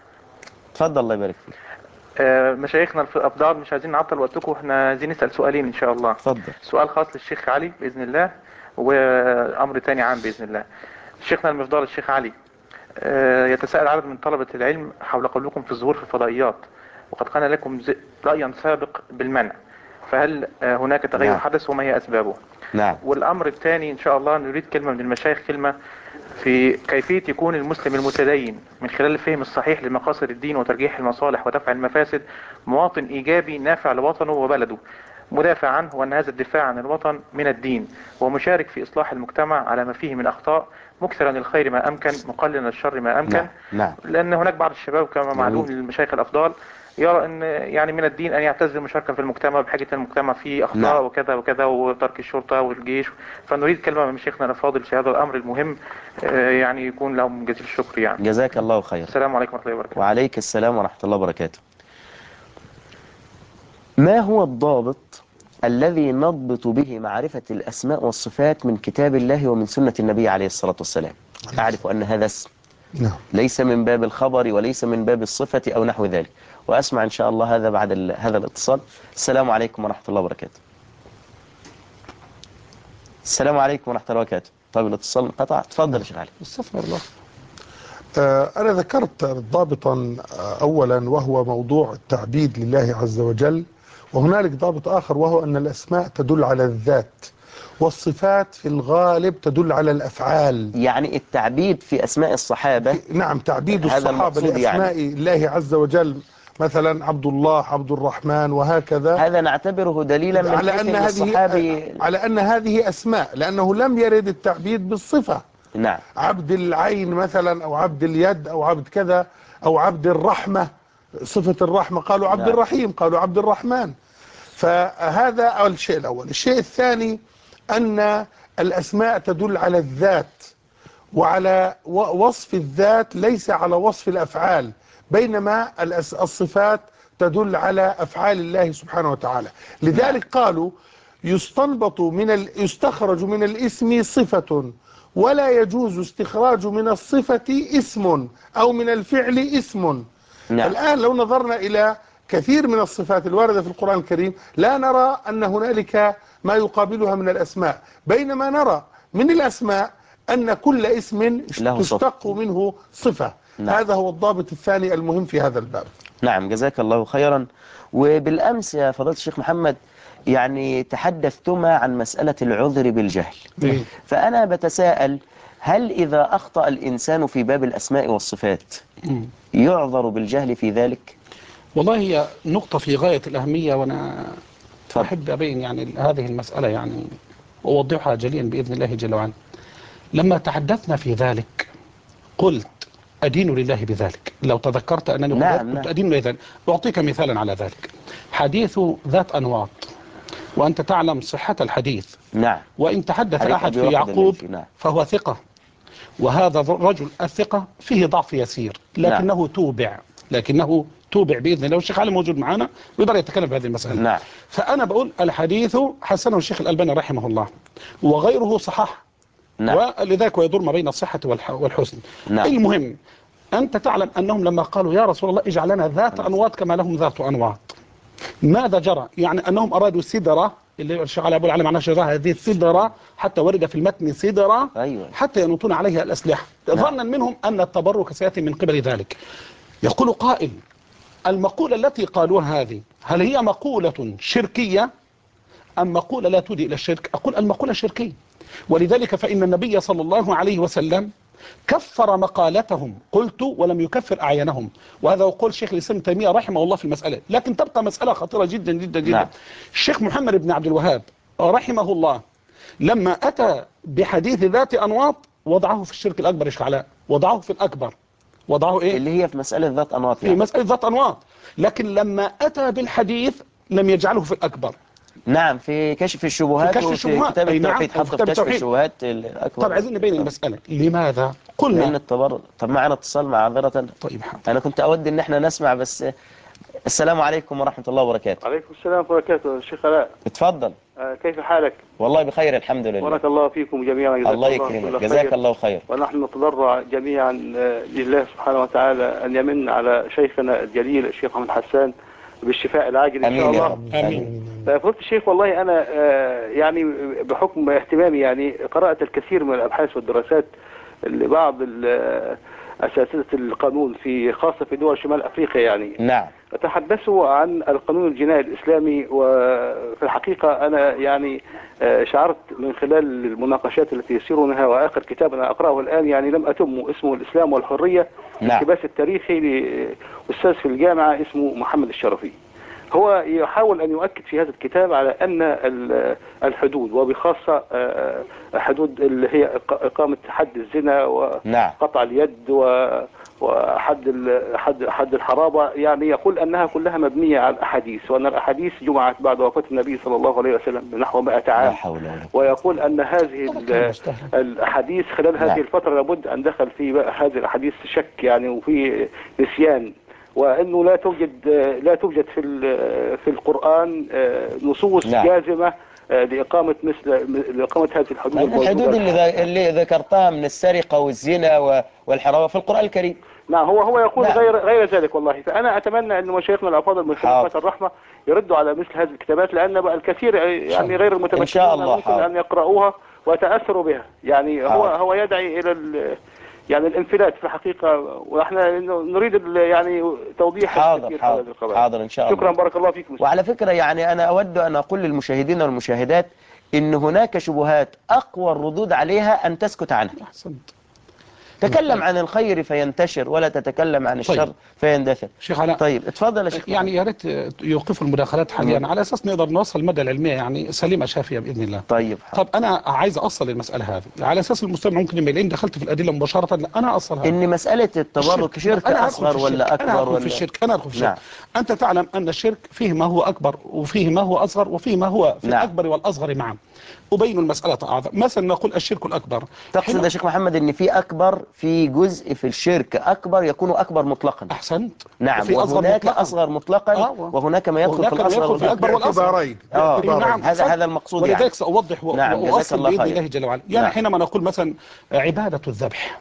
تفضل الله يبارك فيك. آه مشايخنا الأفضل مش عايزين نعطل وقتكم، احنا عايزين نسأل سؤالين إن شاء الله. تفضل. سؤال خاص للشيخ علي بإذن الله وأمر تاني عام بإذن الله. شيخنا المفضل الشيخ علي، آه يتساءل عدد من طلبة العلم حول قولكم في الظهور في الفضائيات، وقد كان لكم رأيا سابق بالمنع، فهل آه هناك تغير نعم. حدث وما هي أسبابه؟ نعم. والأمر الثاني إن شاء الله نريد كلمة من المشايخ، كلمة في كيفية يكون المسلم المتدين من خلال الفهم الصحيح لمقاصد الدين وترجيح المصالح ودفع المفاسد مواطن إيجابي نافع لوطنه وبلده، مدافع عنه، وأن هذا الدفاع عن الوطن من الدين، ومشارك في إصلاح المجتمع على ما فيه من أخطاء مكثرا الخير ما أمكن مقللا الشر ما أمكن. نعم. نعم. لأن هناك بعض الشباب كما معلوم جميل. للمشايخ الأفضال يرى أن يعني من الدين أن يعتز المشاركة في المجتمع بحاجة المجتمع فيه أخطاء نعم. وكذا وكذا وترك الشرطة والجيش. فنريد كلمة من شيخنا الفاضل في هذا الأمر المهم، آه، يعني يكون لهم جزيل الشكر يعني. جزاك الله خير. السلام عليكم ورحمة الله وبركاته. وعليك السلام ورحمة الله وبركاته. ما هو الضابط الذي نضبط به معرفة الأسماء والصفات من كتاب الله ومن سنة النبي عليه الصلاة والسلام؟ أعرف أن هذا اسم نعم. ليس من باب الخبر وليس من باب الصفة أو نحو ذلك. وأسمع إن شاء الله هذا بعد ال... هذا الاتصال. السلام عليكم ورحمة الله وبركاته. السلام عليكم ورحمة الله وبركاته. طيب الاتصال انقطع. تفضل يا شيخ علي. استغفر الله. آه، أنا ذكرت ضابطا آه، أولا وهو موضوع التعبيد لله عز وجل، وهنالك ضابط آخر وهو أن الأسماء تدل على الذات والصفات في الغالب تدل على الأفعال. يعني التعبيد في أسماء الصحابة، نعم، تعبيد هذا الصحابة المقصود لأسماء يعني. الله عز وجل، مثلا عبد الله، عبد الرحمن، وهكذا، هذا نعتبره دليلا من على حيث أن أن هذه الصحابي. على أن هذه أسماء، لأنه لم يرد التعبيد بالصفة. نعم. عبد العين مثلا، أو عبد اليد، أو عبد كذا، أو عبد الرحمة، صفة الرحمة قالوا عبد نعم. الرحيم، قالوا عبد الرحمن. فهذا الشيء الأول. الشيء الثاني أن الأسماء تدل على الذات وعلى وصف الذات، ليس على وصف الأفعال، بينما الصفات تدل على أفعال الله سبحانه وتعالى. لذلك قالوا يستنبط من ال... يستخرج من الاسم صفة، ولا يجوز استخراج من الصفة اسم، أو من الفعل اسم. نعم. الآن لو نظرنا إلى كثير من الصفات الواردة في القرآن الكريم لا نرى أن هنالك ما يقابلها من الأسماء، بينما نرى من الأسماء أن كل اسم تشتق منه صفة. نعم. هذا هو الضابط الثاني المهم في هذا الباب. نعم، جزاك الله خيرا. وبالأمس يا فضيلة الشيخ محمد يعني تحدثتما عن مسألة العذر بالجهل. فأنا بتساءل، هل إذا أخطأ الإنسان في باب الأسماء والصفات يعذر بالجهل في ذلك؟ والله هي نقطة في غاية الأهمية، وأنا تفضل. أحب أبين يعني هذه المسألة يعني أوضحها جليا بإذن الله جل وعلا. لما تحدثنا في ذلك قلت أدين لله بذلك. لو تذكرت أنني نعم. قلت نعم. أدين لله بذلك. أعطيك مثالا على ذلك. حديث ذات أنواط، وأنت تعلم صحة الحديث. نعم. وإن تحدث حديث أحد أبي في وقد يعقوب الليثي. نعم. فهو ثقة، وهذا الرجل الثقة فيه ضعف يسير، لكنه نعم. توبع لكنه توبع بإذن الله. والشيخ علي موجود معنا ويقدر يتكلم في هذه المسألة. نعم. فأنا بقول الحديث حسنه الشيخ الألباني رحمه الله وغيره صحح. نعم. ولذلك ويدور ما بين الصحة والحسن. نعم. المهم أنت تعلم أنهم لما قالوا يا رسول الله اجعل لنا ذات أنواط كما لهم ذات أنواط، ماذا جرى؟ يعني أنهم أرادوا سدرة، اللي الشيخ علي أبو العلي معناه شجرة، هذه السدرة حتى ورد في المتن سدرة. أيوة. حتى ينوطون عليها الأسلحة. نعم. ظنا منهم أن التبرك سيأتي من قبل ذلك. يقول قائل المقولة التي قالوها هذه هل هي مقولة شركية أم مقولة لا تودي إلى الشرك؟ أقول المقولة شركية. ولذلك فإن النبي صلى الله عليه وسلم كفر مقالتهم، قلت ولم يكفر أعينهم. وهذا يقول شيخ الإسلام ابن تيمية رحمه الله في المسألة. لكن تبقى مسألة خطيرة جدا جدا جدا. نعم. الشيخ محمد بن عبد الوهاب رحمه الله لما أتى بحديث ذات أنواط وضعه في الشرك الأكبر. إيش علاء؟ وضعه في الأكبر. وضعه إيه؟ اللي هي في مسألة ذات أنواط في يعني. مسألة ذات أنواط. لكن لما أتى بالحديث لم يجعله في الأكبر. نعم، في كشف الشبهات، في كشف وفي الشبهات. كتاب أي نعم. التوحيد حتى في كشف الشبهات الأكبر. طب عايزين نبين المسألة. لماذا؟ قلنا لأن التبرر. طب معنا اتصال معذرة. طيب حاضر. أنا كنت أود إن احنا نسمع بس. السلام عليكم ورحمة الله وبركاته. عليكم السلام ورحمة الله وبركاته. الشيخ علاء، اتفضل. آه كيف حالك؟ والله بخير الحمد لله. بارك الله فيكم جميعا. جزاك الله يكرمك. جزاك الله خير. ونحن نتضرع جميعا لله سبحانه وتعالى أن يمن على شيخنا الجليل الشيخ محمد حسان بالشفاء العاجل إن شاء الله. آمين يا رب. آمين. فضيلة الشيخ، والله أنا يعني بحكم اهتمامي يعني قرأت الكثير من الأبحاث والدراسات لبعض أساتذة القانون في خاصة في دول شمال أفريقيا يعني. نعم. تحدثوا عن القانون الجنائي الإسلامي، وفي الحقيقة أنا يعني شعرت من خلال المناقشات التي يسيرونها، وآخر كتاب أنا أقرأه الآن يعني لم أتم اسمه الإسلام والحرية، نعم. الاقتباس التاريخي لأستاذ في الجامعة اسمه محمد الشرفي. هو يحاول أن يؤكد في هذا الكتاب على أن الحدود وبخاصة حدود اللي هي إقامة حد الزنا وقطع اليد وحد حد حد الحرابة، يعني يقول أنها كلها مبنية على الأحاديث، وأن الأحاديث جمعت بعد وفاة النبي صلى الله عليه وسلم بنحو مائة عام، ويقول أن هذه الأحاديث خلال هذه الفترة لابد أن دخل في هذه الأحاديث شك يعني وفي نسيان، وانه لا توجد لا توجد في في القرآن نصوص جازمة لإقامة مثل لإقامة هذه الحدود. الحدود اللي اللي ذكرتها من السرقة والزنا والحرابة في القرآن الكريم. نعم، هو هو يقول نعم. غير غير ذلك والله. فأنا أتمنى أن مشايخنا الأفاضل من خلافات الرحمة يردوا على مثل هذه الكتابات، لأن بقى الكثير يعني غير المتمكنين ممكن أن يقرأوها ويتأثروا بها. يعني هو حاضر. هو يدعي إلى يعني الانفلات في الحقيقة، ونحن نريد يعني توضيح حاضر حاضر حاضر إن شاء الله. شكرا، بارك الله فيكم. وعلى فكرة يعني أنا أود أن أقول للمشاهدين والمشاهدات إن هناك شبهات أقوى الردود عليها أن تسكت عنها. أحسنت. تكلم عن الخير فينتشر ولا تتكلم عن الشر طيب. فيندثر. شيخ علاء، طيب اتفضل يا شيخ. يعني يا ريت يوقفوا المداخلات حاليا على اساس نقدر نوصل الماده العلميه يعني سليمه شافيه باذن الله. طيب طب انا عايز اوصل المساله هذه على اساس المستمع ممكن يبقى لين دخلت في الادله مباشره. لا انا اوصلها ان مساله التبرك شرك اصغر ولا اكبر. انا ادخل في الشرك انا ادخل في الشرك نعم. انت تعلم ان الشرك فيه ما هو اكبر وفيه ما هو اصغر وفيه ما هو في نعم. الاكبر والاصغر معا. أبين المسألة أعظم. مثلا نقول الشرك الأكبر. تقصد يا شيخ محمد أن في أكبر في جزء في الشرك أكبر يكون أكبر مطلقا. أحسنت. نعم. وهناك مطلقاً. أصغر مطلقا آه. وهناك ما يدخل في الأصغر والأكبر والأصغر. آه. نعم. هذا هذا المقصود ولذلك يعني. سأوضح نعم. وأوصل بإذن الله جل وعلا. يعني نعم. حينما نقول مثلا عبادة الذبح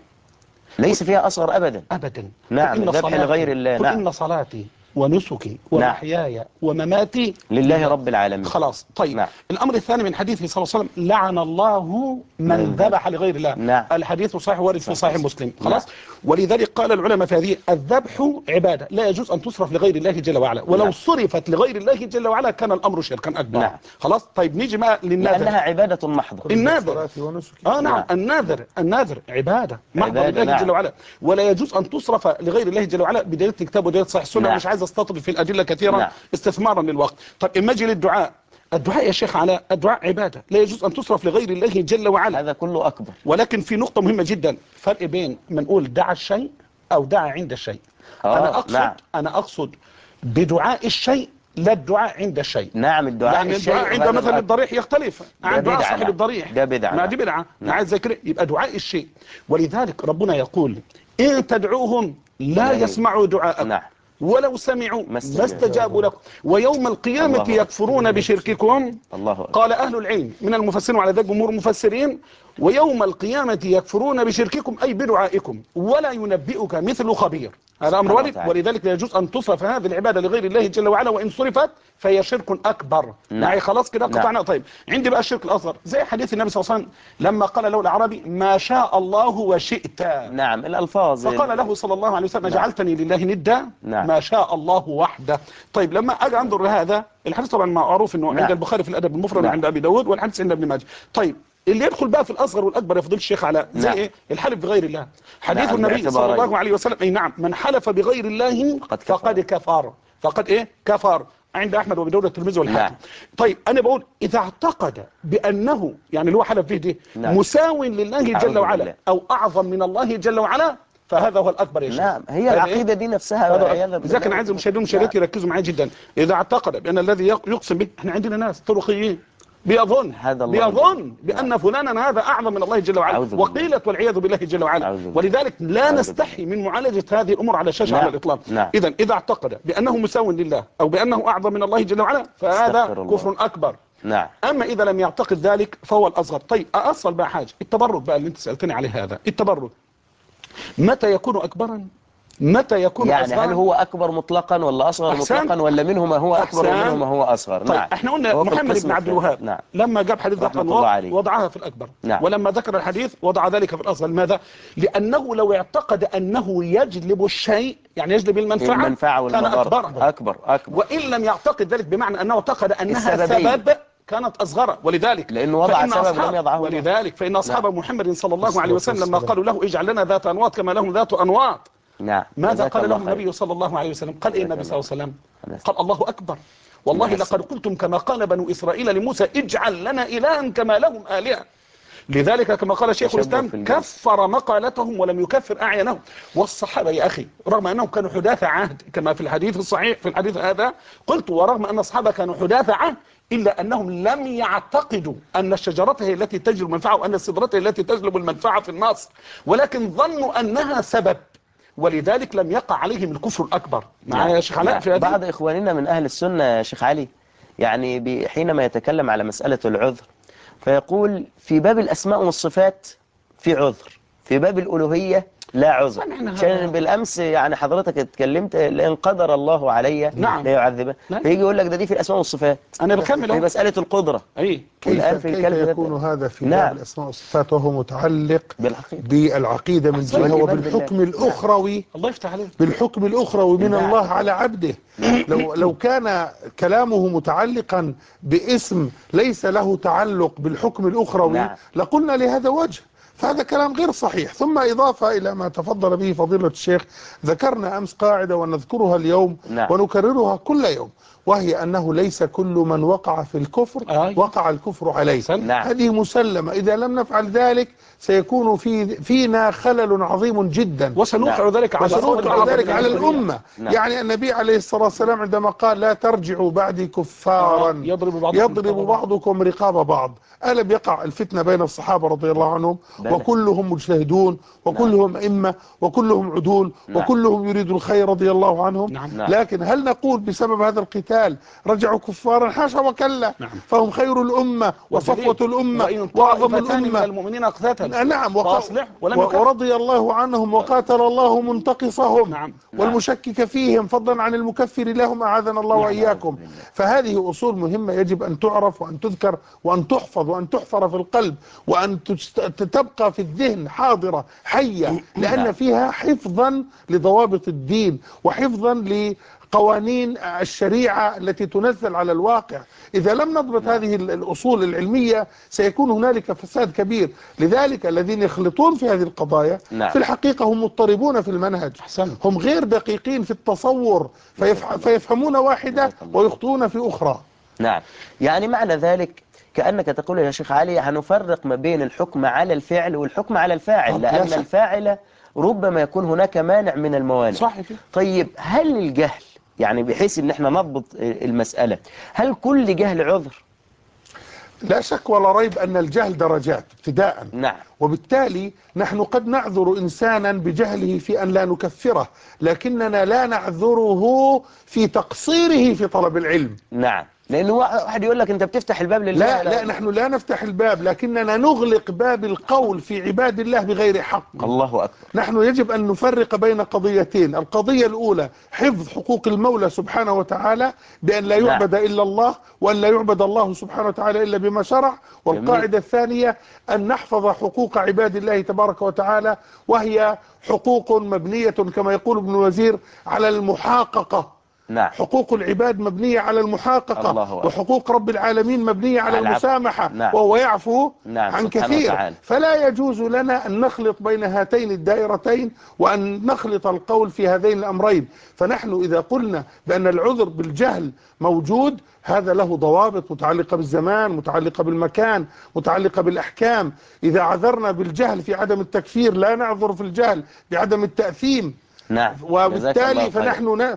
ليس فيها أصغر أبدا. أبدا. نعم. الذبح لغير الله. نعم. إن صلاتي ونسكي ومحياي نعم. ومماتي لله, لله رب العالمين. خلاص. طيب نعم. الأمر الثاني من حديثه صلى الله عليه وسلم لعن الله من ذبح لغير الله. نعم. الحديث صحيح وارد في صحيح مسلم. خلاص. نعم. ولذلك قال العلماء في هذه الذبح عبادة لا يجوز أن تصرف لغير الله جل وعلا، ولو نعم. صرفت لغير الله جل وعلا كان الأمر شركا أكبر. نعم. خلاص. طيب نيجي ما للناذر لأنها عبادة محضة. الناذر آه نعم. نعم الناذر الناذر عبادة محضة لله نعم. جل وعلا، ولا يجوز أن تصرف لغير الله جل وعلا بدليل الكتاب ودليل صحيح السنة. نعم. مش عايز استطرد في الأدلة كثيرا نعم. استثمارا للوقت. طب اما اجي للدعاء، الدعاء يا شيخ علاء الدعاء عبادة لا يجوز أن تصرف لغير الله جل وعلا. هذا كله أكبر. ولكن في نقطة مهمة جدا، فرق بين ما نقول دعا الشيء أو دعا عند الشيء. آه أنا أقصد نعم. أنا أقصد بدعاء الشيء لا الدعاء عند الشيء. نعم. الدعاء يعني الدعاء عند مثلا الضريح يختلف عن دعاء صاحب الضريح. ده بدعة. ما دي بدعة. نعم. عايز ذكر يبقى دعاء الشيء. ولذلك ربنا يقول إن تدعوهم لا يسمعوا دعاءكم. نعم. ولو سمعوا ما استجابوا لكم ويوم القيامة يكفرون بشرككم. الله قال أهل العلم من المفسرين وعلى ذلك جمهور المفسرين ويوم القيامة يكفرون بشرككم أي بدعائكم ولا ينبئك مثل خبير. هذا أمر وارد. ولذلك لا يجوز أن تصرف هذه العبادة لغير الله جل وعلا، وإن صرفت فهي شرك أكبر. نعم. معي خلاص كده قطعنا. نعم. طيب عندي بقى الشرك الأصغر زي حديث النبي صلى الله عليه وسلم لما قال له الأعرابي ما شاء الله وشئت. نعم. الألفاظ فقال له صلى الله عليه وسلم نعم. جعلتني لله ندا. نعم. ما شاء الله وحده. طيب لما أجي أنظر لهذا الحديث طبعا معروف أنه نعم. عند البخاري في الأدب المفرد نعم. وعند أبي داود والحديث عند ابن ماجه. طيب اللي يدخل بقى في الأصغر والأكبر يا فضيلة الشيخ علاء زي نعم. ايه الحلف بغير الله. حديث نعم. النبي صلى الله عليه وسلم أي نعم من حلف بغير الله فقد, فقد كفر. فقد ايه كفر عند أحمد وابي داود الترمذي والحاكم. نعم. طيب أنا بقول إذا اعتقد بأنه يعني اللي هو حلف به دي نعم. مساو لله جل وعلا بالله. أو أعظم من الله جل وعلا فهذا هو الأكبر يا شيخ. نعم. هي العقيدة دي نفسها. إذا كان عايز المشاهدين والمشاهدات يركزوا معايا جدا. إذا اعتقد بأن الذي يقسم به احنا عندنا ناس طرقيين بيظن بيظن بأن فلانا هذا أعظم من الله جل وعلا وقيلت والعياذ بالله جل وعلا. ولذلك لا نستحي من معالجة هذه الأمور على الشاشة نعم. على الإطلاق. نعم. إذا إذا اعتقد بأنه مساو لله أو بأنه أعظم من الله جل وعلا فهذا كفر أكبر. نعم. أما إذا لم يعتقد ذلك فهو الأصغر. طيب أصل بقى حاجة التبرك بقى اللي أنت سألتني عليه هذا التبرك متى يكون أكبرا متى يكون يعني أصغر؟ هل هو أكبر مطلقا ولا أصغر أحسن. مطلقا ولا منه ما هو أكبر ومنه ما هو أصغر؟ طيب نعم. احنا قلنا محمد بن عبد الوهاب نعم. لما جاب حديث ذات الأنواط وضعها في الأكبر نعم. ولما ذكر الحديث وضع ذلك في الأصغر. لماذا؟ لأنه لو اعتقد أنه يجلب الشيء يعني يجلب المنفعة, المنفعة كان أكبر. أكبر أكبر وإن لم يعتقد ذلك بمعنى أنه اعتقد أنها السبب كانت أصغر. ولذلك لأنه وضع سبب لم يضعه. ولذلك فإن أصحاب نعم. محمد صلى الله عليه وسلم لما قالوا له اجعل لنا ذات أنواط كما لهم ذات أنواط نعم. ماذا جزاك قال الله لهم خير. النبي صلى الله عليه وسلم؟ قال إيه جزاك النبي صلى الله عليه وسلم؟ الله. قال الله أكبر والله نعم. لقد قلتم كما قال بنو إسرائيل لموسى اجعل لنا إلها كما لهم آلهة. لذلك كما قال شيخ تشبه الإسلام في الجنس. كفر مقالتهم ولم يكفر أعينهم. والصحابة يا أخي رغم أنهم كانوا حداث عهد كما في الحديث الصحيح في الحديث هذا، قلت ورغم أن الصحابة كانوا حداث عهد إلا أنهم لم يعتقدوا أن الشجرة هي التي تجلب المنفعة وأن السدرة هي التي تجلب المنفعة في النصر، ولكن ظنوا أنها سبب، ولذلك لم يقع عليهم الكفر الأكبر. معايا يا شيخ علاء في هذه؟ بعض إخواننا من أهل السنة يا شيخ علي يعني بي- حينما يتكلم على مسألة العذر فيقول في باب الأسماء والصفات في عذر، في باب الألوهية لا عذر. عشان بالأمس يعني حضرتك اتكلمت لأن قدر الله علي نعم. لا يعذبه، نعم. فيجي يقول لك ده دي في الأسماء والصفات، أنا بكمل في أهو. مسألة القدرة. أي كيف, والآن في كيف الكلب يكون ده- هذا في نعم. باب الأسماء والصفات وهو متعلق بالعقيدة. بالعقيدة من جهة والإيمان وبالحكم بالله. الأخروي الله يفتح عليك. بالحكم الأخروي من البعث. الله على عبده. لو لو كان كلامه متعلقا باسم ليس له تعلق بالحكم الأخروي نعم. لقلنا لهذا وجه، فهذا كلام غير صحيح. ثم إضافة إلى ما تفضل به فضيلة الشيخ، ذكرنا أمس قاعدة ونذكرها اليوم نعم. ونكررها كل يوم، وهي أنه ليس كل من وقع في الكفر آه. وقع الكفر عليه. نعم. هذه مسلمة، إذا لم نفعل ذلك سيكون في فينا خلل عظيم جدا، وسنوقع نعم. ذلك على وسنوقع أعظم ذلك على البشرية. الأمة. نعم. يعني النبي عليه الصلاة والسلام عندما قال لا ترجعوا بعدي كفارا آه، يضرب بعضكم يضرب رقاب بعض. بعضكم رقاب بعض، ألم يقع الفتنة بين الصحابة رضي الله عنهم بلى. وكلهم مجتهدون وكلهم أئمة وكلهم عدول نعم. وكلهم يريدوا الخير رضي الله عنهم. نعم. نعم. لكن هل نقول بسبب هذا القتال رجعوا كفارا؟ حاشا وكلا. نعم. فهم خير الأمة وصفوة الأمة وإن وأعظم طائفتان من الأمة. المؤمنين اقتتلوا نعم. وق... فأصلح ولم و- يكفر. ورضي الله عنهم وقاتل الله منتقصهم. نعم. والمشكك فيهم فضلا عن المكفر لهم أعاذنا الله نعم. وإياكم. فهذه أصول مهمة يجب أن تعرف وأن تذكر وأن تحفظ وأن تحفر في القلب وأن تست... تبقى في الذهن حاضرة حية، لأن فيها حفظا لضوابط الدين وحفظا ل قوانين الشريعة التي تنزل على الواقع. إذا لم نضبط هذه الأصول العلمية سيكون هنالك فساد كبير. لذلك الذين يخلطون في هذه القضايا نعم. في الحقيقة هم مضطربون في المنهج، أحسن. هم غير دقيقين في التصور فيفح فيفهمون واحدة ويخطئون في أخرى. نعم. يعني معنى ذلك كأنك تقول يا شيخ علي هنفرق ما بين الحكم على الفعل والحكم على الفاعل، طب لا لأن شك. الفاعل ربما يكون هناك مانع من الموانع. صح كده. طيب هل الجهل يعني بحيث ان احنا نضبط المسألة، هل كل جهل عذر؟ لا شك ولا ريب أن الجهل درجات ابتداء. نعم. وبالتالي نحن قد نعذر إنسانا بجهله في أن لا نكفره، لكننا لا نعذره في تقصيره في طلب العلم. نعم. لأنه واحد يقول لك أنت بتفتح الباب لله. لا لا نحن لا نفتح الباب، لكننا نغلق باب القول في عباد الله بغير حق. الله أكبر. نحن يجب أن نفرق بين قضيتين. القضية الأولى حفظ حقوق المولى سبحانه وتعالى بأن لا يعبد إلا الله وأن لا يعبد الله سبحانه وتعالى إلا بما شرع. والقاعدة الثانية أن نحفظ حقوق عباد الله تبارك وتعالى، وهي حقوق مبنية كما يقول ابن الوزير على المحاققة. نعم. حقوق العباد مبنية على المحاققة، وحقوق رب العالمين مبنية على المسامحة. نعم. وهو يعفو نعم. عن كثير. وتعالى. فلا يجوز لنا أن نخلط بين هاتين الدائرتين وأن نخلط القول في هذين الأمرين. فنحن إذا قلنا بأن العذر بالجهل موجود هذا له ضوابط متعلقة بالزمان، متعلقة بالمكان، متعلقة بالأحكام. إذا عذرنا بالجهل في عدم التكفير لا نعذر في الجهل بعدم التأثيم. نعم. وبالتالي فنحن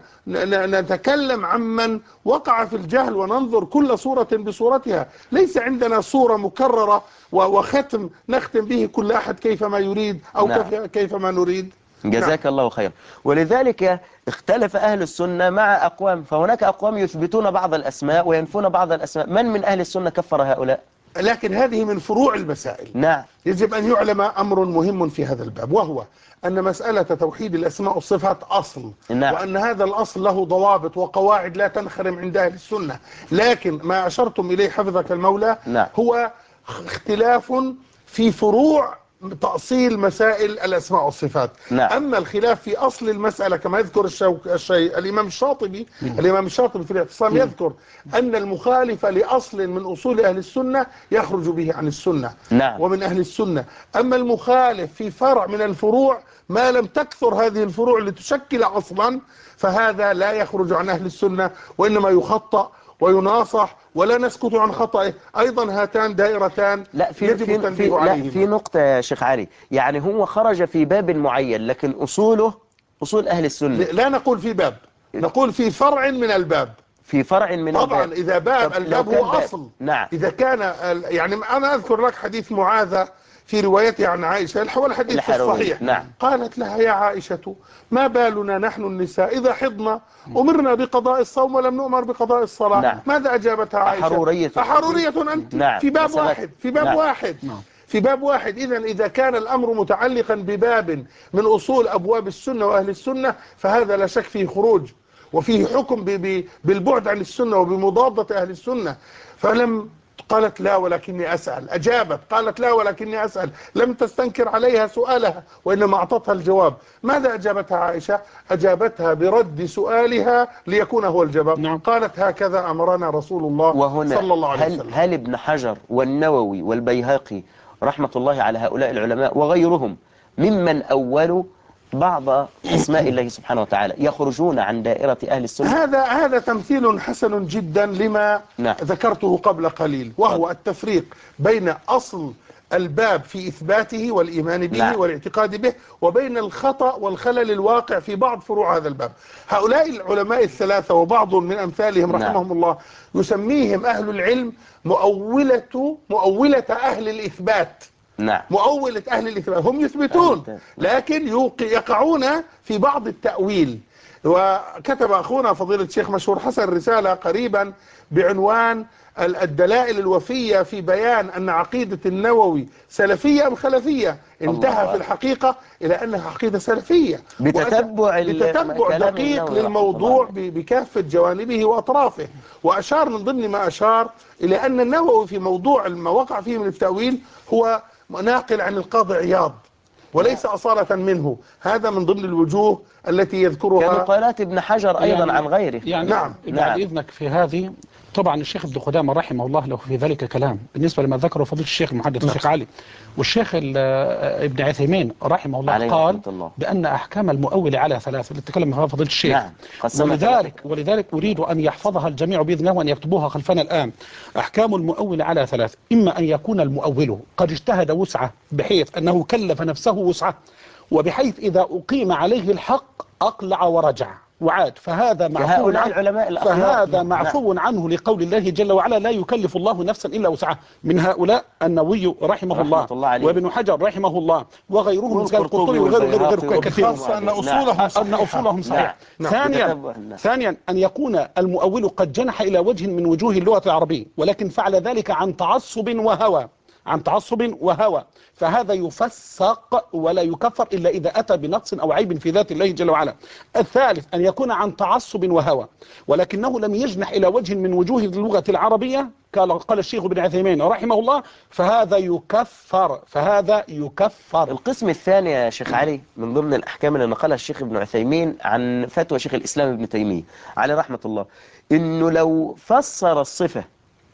نتكلم عمن وقع في الجهل وننظر كل صورة بصورتها. ليس عندنا صورة مكررة وختم نختم به كل أحد كيفما يريد أو نعم. كيفما نريد. جزاك نعم. الله خير. ولذلك اختلف أهل السنة مع أقوام، فهناك أقوام يثبتون بعض الأسماء وينفون بعض الأسماء. من من أهل السنة كفر هؤلاء؟ لكن هذه من فروع المسائل. نعم. يجب أن يعلم أمر مهم في هذا الباب، وهو أن مسألة توحيد الأسماء والصفات أصل. نعم. وأن هذا الأصل له ضوابط وقواعد لا تنخرم عند أهل السنة. لكن ما أشرتم إليه حفظك المولى نعم. هو اختلاف في فروع تأصيل مسائل الأسماء والصفات. نعم. أما الخلاف في أصل المسألة كما يذكر الشوك الشيء الإمام الشاطبي الإمام الشاطبي في الاعتصام يذكر أن المخالف لأصل من أصول أهل السنة يخرج به عن السنة نعم. ومن أهل السنة. أما المخالف في فرع من الفروع ما لم تكثر هذه الفروع لتشكل أصلا فهذا لا يخرج عن أهل السنة وإنما يخطأ ويناصح ولا نسكت عن خطئه. أيضا هاتان دائرتان لا في يجب في التنبيه في, لا عليهما. في نقطة يا شيخ علي، يعني هو خرج في باب معين لكن أصوله أصول أهل السنة. لا نقول في باب، نقول في فرع من الباب. في فرع من طبعا الباب. إذا باب طب الباب لو كان هو باب. أصل. نعم. إذا كان يعني أنا أذكر لك حديث معاذة في روايته عن عائشة والحديث في الحروري. الصحيح. نعم. قالت لها يا عائشة ما بالنا نحن النساء إذا حضنا أمرنا بقضاء الصوم ولم نؤمر بقضاء الصلاة. نعم. ماذا أجابتها عائشة؟ أحرورية أحرورية أنت. نعم. في باب وسبت. واحد في باب نعم. واحد نعم. في باب واحد. إذا إذا كان الأمر متعلقا بباب من أصول أبواب السنة وأهل السنة فهذا لا شك فيه خروج وفيه حكم بالبعد عن السنة وبمضادة أهل السنة. فلم قالت لا ولكني أسأل. أجابت قالت لا ولكني أسأل. لم تستنكر عليها سؤالها وإنما أعطتها الجواب. ماذا أجابتها عائشة؟ أجابتها برد سؤالها ليكون هو الجواب. نعم. قالت هكذا أمرنا رسول الله وهنا صلى الله عليه هل وسلم. هل ابن حجر والنووي والبيهقي رحمة الله على هؤلاء العلماء وغيرهم ممن أولوا بعض أسماء الله سبحانه وتعالى يخرجون عن دائرة أهل السنة؟ هذا هذا تمثيل حسن جدا لما نعم. ذكرته قبل قليل وهو التفريق بين أصل الباب في إثباته والإيمان به نعم. والاعتقاد به وبين الخطأ والخلل الواقع في بعض فروع هذا الباب. هؤلاء العلماء الثلاثة وبعض من أمثالهم رحمهم نعم. الله يسميهم أهل العلم مؤولة مؤولة أهل الإثبات. نعم. مؤولة أهل الإثبات هم يثبتون لكن يقعون في بعض التأويل. وكتب أخونا فضيلة الشيخ مشهور حسن رسالة قريبا بعنوان الدلائل الوفية في بيان أن عقيدة النووي سلفية أم خلفية. انتهى في الحقيقة إلى أنها عقيدة سلفية بتتبع بتتبع دقيق للموضوع بكافة جوانبه وأطرافه. وأشار من ضمن ما أشار إلى أن النووي في موضوع ما وقع فيه من التأويل هو ناقل عن القاضي عياض وليس أصالة منه. هذا من ضمن الوجوه التي يذكرها كمقالات ابن حجر أيضا يعني عن غيره. يعني نعم. بعد نعم. إذنك في هذه طبعا الشيخ ابن قدامة رحمه الله له في ذلك كلام بالنسبة لما ذكره فضيلة الشيخ المحدث نعم. الشيخ علي والشيخ ابن عثيمين رحمه الله عليه قال رحمة الله. بأن أحكام المؤول على ثلاثة اللي تكلم فيها فضيلة الشيخ. نعم. قسمها ولذلك ولذلك أريد أن يحفظها الجميع بإذن الله وأن يكتبوها خلفنا الآن. أحكام المؤول على ثلاثة: إما أن يكون المؤول قد اجتهد وسعة بحيث أنه كلف نفسه وسعة وبحيث إذا أقيم عليه الحق أقلع ورجع وعاد فهذا معفو عنه العلماء فهذا معفو عنه لقول الله جل وعلا لا يكلف الله نفسا إلا وسعها. من هؤلاء النووي رحمه الله, الله وابن حجر رحمه الله وغيرهم من القرطبي وغيره غير غير كثير خاصة أن أصولهم صحيحة. أن أصولهم صحيحة. نعم. ثانيا ثانيا أن يكون المؤول قد جنح إلى وجه من وجوه اللغة العربية ولكن فعل ذلك عن تعصب وهوى عن تعصب وهوى فهذا يفسق ولا يكفر إلا إذا أتى بنقص أو عيب في ذات الله جل وعلا. الثالث أن يكون عن تعصب وهوى ولكنه لم يجنح إلى وجه من وجوه اللغة العربية قال قال الشيخ ابن عثيمين رحمه الله فهذا يكفر فهذا يكفر. القسم الثاني يا شيخ علي من ضمن الأحكام اللي نقلها الشيخ ابن عثيمين عن فتوى شيخ الإسلام ابن تيمية عليه رحمة الله إنه لو فسر الصفة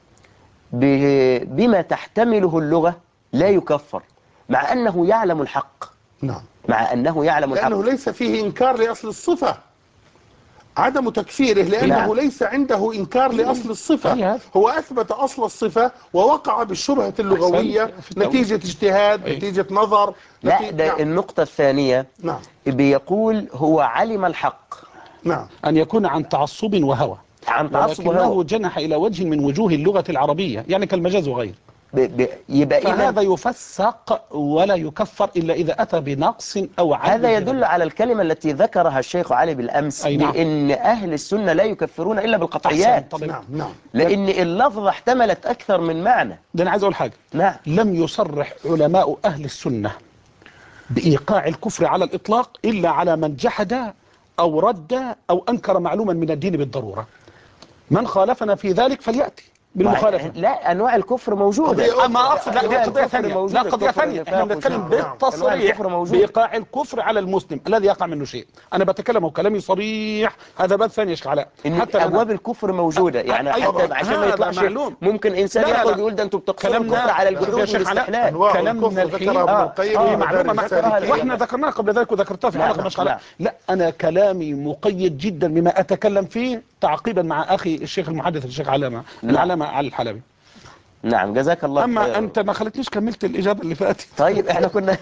بما تحتمله اللغة لا يكفر مع أنه يعلم الحق. نعم. مع أنه يعلم الحق لأنه ليس فيه إنكار لأصل الصفة عدم تكفيره لأنه نعم. ليس عنده إنكار لأصل الصفة هو أثبت أصل الصفة ووقع بالشبهة اللغوية نتيجة اجتهاد أي. نتيجة نظر لا نتيجة ده نعم. النقطة الثانية نعم. بيقول هو علم الحق نعم. أن يكون عن تعصب وهوى عن تعصب ولكنه وهوى جنح إلى وجه من وجوه اللغة العربية يعني كالمجاز وغيره يبقى فهذا يفسق ولا يكفر إلا إذا أتى بنقص أو عيب. هذا يدل على الكلمة التي ذكرها الشيخ علي بالأمس نعم. بأن أهل السنة لا يكفرون إلا بالقطعيات. نعم. نعم. لأن اللفظة احتملت أكثر من معنى. ده أنا عايز أقول حاجة. نعم. لم يصرح علماء أهل السنة بإيقاع الكفر على الإطلاق إلا على من جحد أو رد أو أنكر معلوما من الدين بالضرورة. من خالفنا في ذلك فليأتي بالمخالفة. لا، انواع الكفر موجوده. اما اقصد لا، دي أنواع قضيه الكفر ثانيه، لا موجودة، قضيه كفر ثانيه، احنا النفاق بنتكلم والشرك. نعم. أنواع بالتصريح الكفر موجودة. بايقاع الكفر على المسلم الذي يقع منه شيء. انا بتكلم وكلامي صريح، هذا باب ثاني يا شيخ علاء. ان حتى ابواب الكفر موجوده، يعني أيوة. حتى عشان ما هذا يطلعش معلوم. ممكن انسان لا لا ياخذ لا. يقول ده انتم بتقصروا كلامنا الكفر على شوف يا الجحود شيخ علاء، والاستحلال. انواع كلامنا الكفر الحين ذكرها ابن آه. القيم في في معلومه مدارج ذكرها السالكين. واحنا ذكرناها قبل ذلك وذكرتها في نعم. حلقه مشغله. نعم. لا انا كلامي مقيد جدا بما اتكلم فيه تعقيبا مع اخي الشيخ المحدث الشيخ علامه نعم. العلامه علي الحلبي. نعم، جزاك الله اما خير. انت ما خلتنيش كملت الاجابه اللي فاتت. طيب احنا كنا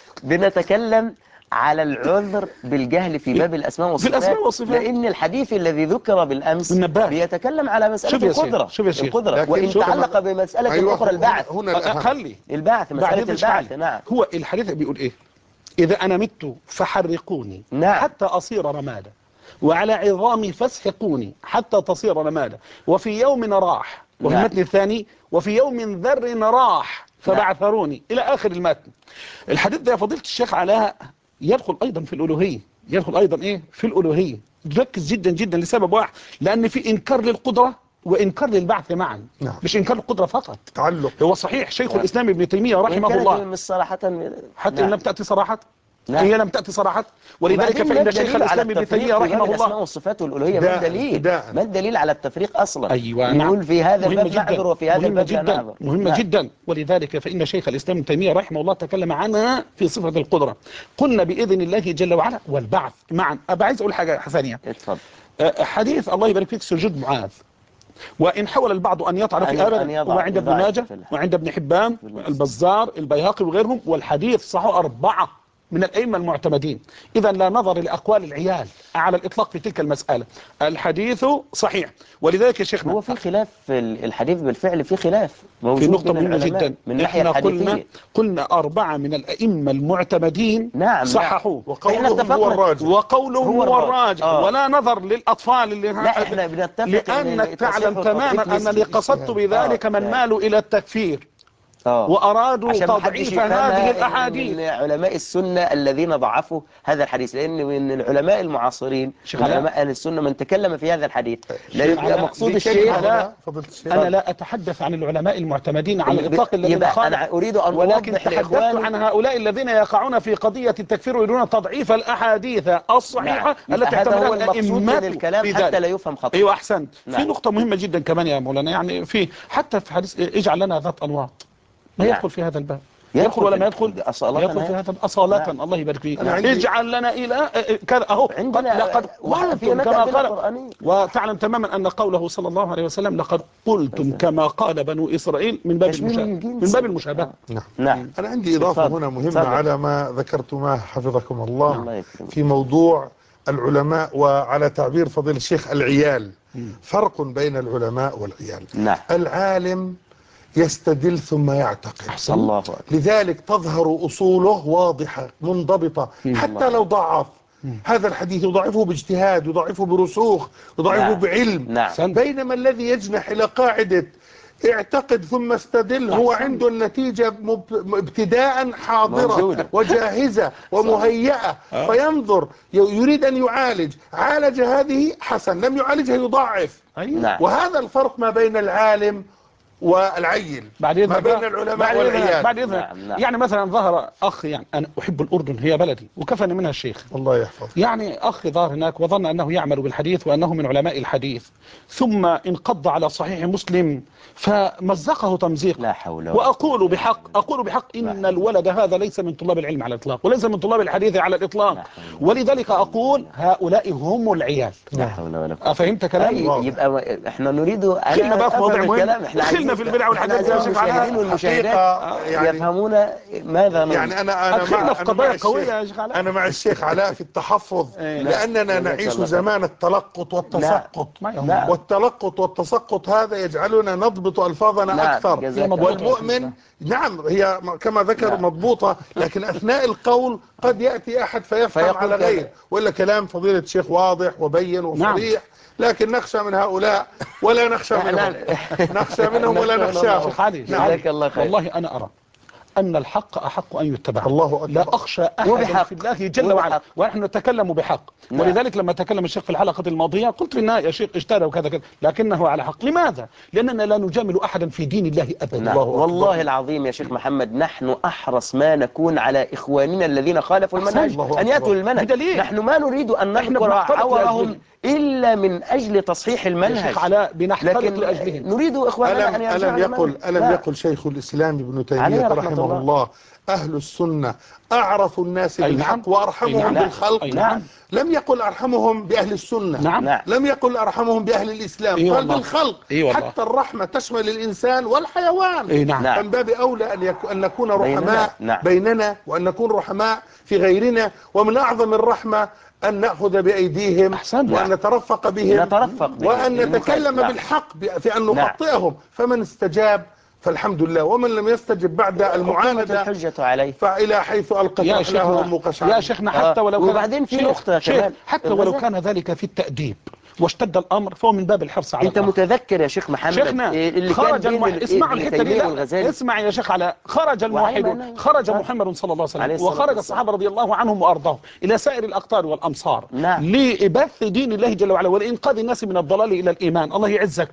بنتكلم على العذر بالجهل في باب الاسماء في والصفات، الأسماء والصفات. لان الحديث الذي ذكر بالامس النباش. بيتكلم على شوف مساله يا شيخ، القدره. شوف يا شيخ. القدره لكن وان شوف تعلق أنا- بمساله أيوة، اخرى البعث. هنا الأهم. خلي البعث، مساله بعدين إيش البعث. تعالي؟ نعم. هو الحديث بيقول ايه؟ اذا انا مت فحرقوني نعم. حتى اصير رمادا، وعلى عظامي فاسحقوني حتى تصير رمادا، وفي يوم راح، وفي نعم. المتن الثاني وفي يوم ذر راح فبعثروني الى اخر المتن. الحديث ده يا فضيله الشيخ علاء يدخل ايضا في الالوهيه، يدخل ايضا ايه في الالوهيه. ركز جدا جدا لسبب واحد، لان في انكار للقدره وانكار للبعث معا. نعم. مش انكار القدره فقط. تعلق. هو صحيح شيخ نعم. الاسلام ابن تيميه وإن رحمه كانت الله مش صراحه. حتى إن نعم. لم تأتي صراحة. نعم. هي لم تأتي صراحة. ولذلك وبعدين ما فإن شيخ الدليل على الإسلام ابن التفريق تيمية في باب رحمه الاسماء الله. والصفات والالوهيه؟ ما ابتداء- الدليل؟ ابتداء. ما الدليل على التفريق اصلا؟ أيوة نعم. نقول في هذا مهمة الباب جدا. نعذر وفي هذا مهمة الباب لا جدا. نعذر. مهمة نعم. جدا. ولذلك فإن شيخ الإسلام ابن تيمية رحمه الله تكلم عنها في صفة القدرة. قلنا بإذن الله جل وعلا والبعث معا. أبا عايز أقول حاجة ثانية. اتفضل. أه، حديث الله يبارك فيك سجود معاذ، وإن حاول البعض أن يطعن أن- في أن أبدا، يضع- وعند ابن يضعف ماجه في الحديث. وعند ابن حبان البزار البيهقي وغيرهم، والحديث صحه أربعة من الأئمة المعتمدين. إذا لا نظر لأقوال العيال على الإطلاق في تلك المسألة، الحديث صحيح. ولذلك يا شيخنا هو في خلاف في الحديث، بالفعل في خلاف موجود في نقطة بين مهمة العلماء جدا. من الناحية احنا قلنا الحديثية. قلنا أربعة من الأئمة المعتمدين نعم. صححوه، وقولهم إحنا اتفقنا. هو الراجح. وقولهم هو هو الراجح. الراجح، آه. ولا نظر للأطفال اللي لا، إحنا بنتفق إن لأنك التصحيح تعلم والتضعيف تماما نسبي. أنني قصدت بذلك آه. من مالوا إلى التكفير آه. وأرادوا عشان ما حدش تضعيف يفهمها هذه إن الأحاديث. من علماء السنة الذين ضعفوا هذا الحديث، لأن من العلماء المعاصرين شيخ من علاء. علماء أهل السنة من تكلم في هذا الحديث، لأن علاء، مقصود دي الشيخ كلمة لا. هنا فضيلة الشيخ. أنا لا أتحدث عن العلماء المعتمدين على ب- الإطلاق الذين يبقى خالفوا، أنا أريد أن ولكن أوضح تحدثت لإخواني. عن هؤلاء الذين يقعون في قضية التكفير ويريدون تضعيف الأحاديث الصحيحة نعم. التي هذا هو اعتمدها المقصود من الأئمة الكلام في حتى ذلك. لا يفهم خطأ. أيوة أحسنت. نعم. في نقطة مهمة جدا كمان يا مولانا، يعني في حتى في حديث اجعل لنا ذات أنواط، ما نعم. يدخل في هذا الباب. يدخل يدخل ولا ما في- يدخل؟ أصالة يدخل في يعني. هذا أصالة. نعم. الله يبارك فيك. أنا عندي- اجعل لنا إلى كذا أهو قد عندنا لقد وفي قلتم هناك كما أدلة قال، قرآنية. وتعلم تماما أن قوله صلى الله عليه وسلم لقد قلتم كما قال بنو إسرائيل من باب تشميل المشابهة، الجنس. من باب المشابهة. نعم. نعم. أنا عندي إضافة اتفضل. هنا مهمة اتفضل. على ما ذكرتماه حفظكم الله, الله يكرمك. في موضوع العلماء، وعلى تعبير فضيل الشيخ العيال. فرق بين العلماء والعيال. نعم. العالم يستدل ثم يعتقد. الله أكبر. لذلك تظهر أصوله واضحة منضبطة حتى لو ضعف هذا الحديث، يضعفه باجتهاد، يضعفه برسوخ، يضعفه نعم. بعلم. نعم. بينما الذي يجنح إلى قاعدة اعتقد ثم استدل هو عنده النتيجة مب- ابتداء حاضرة موجودة. وجاهزة ومهيئة، فينظر ي- يريد أن يعالج، عالج هذه حسن، لم يعالجها يضعف. نعم. وهذا الفرق ما بين العالم والعيل، بعد ما إذنك بين بقى. العلماء بعد إذنك. والعيال. بعد إذنك. نعم. نعم. يعني مثلا ظهر أخ، يعني أنا أحب الأردن هي بلدي وكفني منها الشيخ، الله يحفظ. يعني أخ ظهر هناك وظن أنه يعمل بالحديث وأنه من علماء الحديث، ثم انقض على صحيح مسلم فمزقه تمزيقا. لا حول ولا وأقول بحق أقول بحق إن الولد هذا ليس من طلاب العلم على الإطلاق، وليس من طلاب الحديث على الإطلاق، ولذلك أقول هؤلاء هم العيال. لا حول ولا قوة. أفهمت كلامي؟ أي- يبقى احنا نريد أنا خلنا بقى في أفهم موضوع مهم. الكلام. احنا خلنا عايزين- في البدع والحاجات احنا دي يا عايزين شيخ علاء. المشاهدين والمشاهدات حقيقة يعني يفهمون ماذا نريد. يعني أنا أنا أدخلنا مع في أنا قضايا مع قوية الشيخ- يا شيخ علاء. أنا مع الشيخ علاء في التحفظ، لأننا جزاك نعيش الله خير. زمان التلقط والتسقط، نعم. والتلقط والتسقط هذا يجعلنا نضبط ألفاظنا نعم. أكثر. جزاك الله والمؤمن نعم هي كما ذكر نعم. مضبوطة، لكن أثناء القول قد يأتي أحد فيفهم فيقول على كذا. غير، ولا كلام فضيلة الشيخ واضح وبين وصريح. لكن نخشى من هؤلاء ولا نخشى منهم، نخشى منهم ولا نخشاهم. شيخ علي، نعم. جزاك الله خير. والله أنا أرى أن الحق أحق أن يتبع. الله أكبر. لا أخشى أحدا في الله جل وعلا، ونحن نتكلم بحق. نعم. ولذلك لما تكلم الشيخ في الحلقة الماضية قلت في النهاية يا شيخ اجتهد وكذا كذا، لكنه على حق. لماذا؟ لأننا لا نجامل أحدا في دين الله أبدا. نعم. الله والله العظيم يا شيخ محمد نحن أحرص ما نكون على إخواننا الذين خالفوا المنهج أن يأتوا المنهج. بدليل. نحن ما نريد أن نذكر عورهم إلا من أجل تصحيح المنهج. شيخ علاء بنحترق لأجلهم. نريد إخواننا أن يرجعوا ألم يقل ألم يقل شيخ الإسلام ابن تيمية رحمه الله, الله أهل السنة أعرف الناس بالحق وأرحمهم بالخلق. نعم. لم يقل أرحمهم بأهل السنة. نعم. لم يقل أرحمهم بأهل الإسلام. إيه قال بالخلق. إيه حتى الرحمة تشمل الإنسان والحيوان. إيه نعم. من باب أولى أن, يكو أن نكون رحماء بيننا. نعم. بيننا وأن نكون رحماء في غيرنا، ومن أعظم الرحمة أن نأخذ بأيديهم أحسن. وأن نترفق بهم نترفق بهم. وأن نتكلم نعم. بالحق في أن نخطئهم. فمن استجاب فالحمد لله، ومن لم يستجب بعد المعاندة الحجة عليه فإلى حيث ألقت رحلها أم قشعر. يا شيخنا حتى ولو كان وبعدين في نقطة كمان حتى ولو كان ذلك في التأديب واشتد الأمر فهو من باب الحرص على انت الطاعة. متذكر يا شيخ محمد شيخنا اللي خرج كان المح... اسمع الحته دي والغزالي. اسمع يا شيخ على خرج الموحدون، خرج محمد صلى الله عليه وسلم وخرج الصحابه رضي الله عنهم وارضاهم الى سائر الاقطار والامصار. نعم. لبث دين الله جل وعلا ولانقاذ الناس من الضلال الى الايمان. الله يعزك.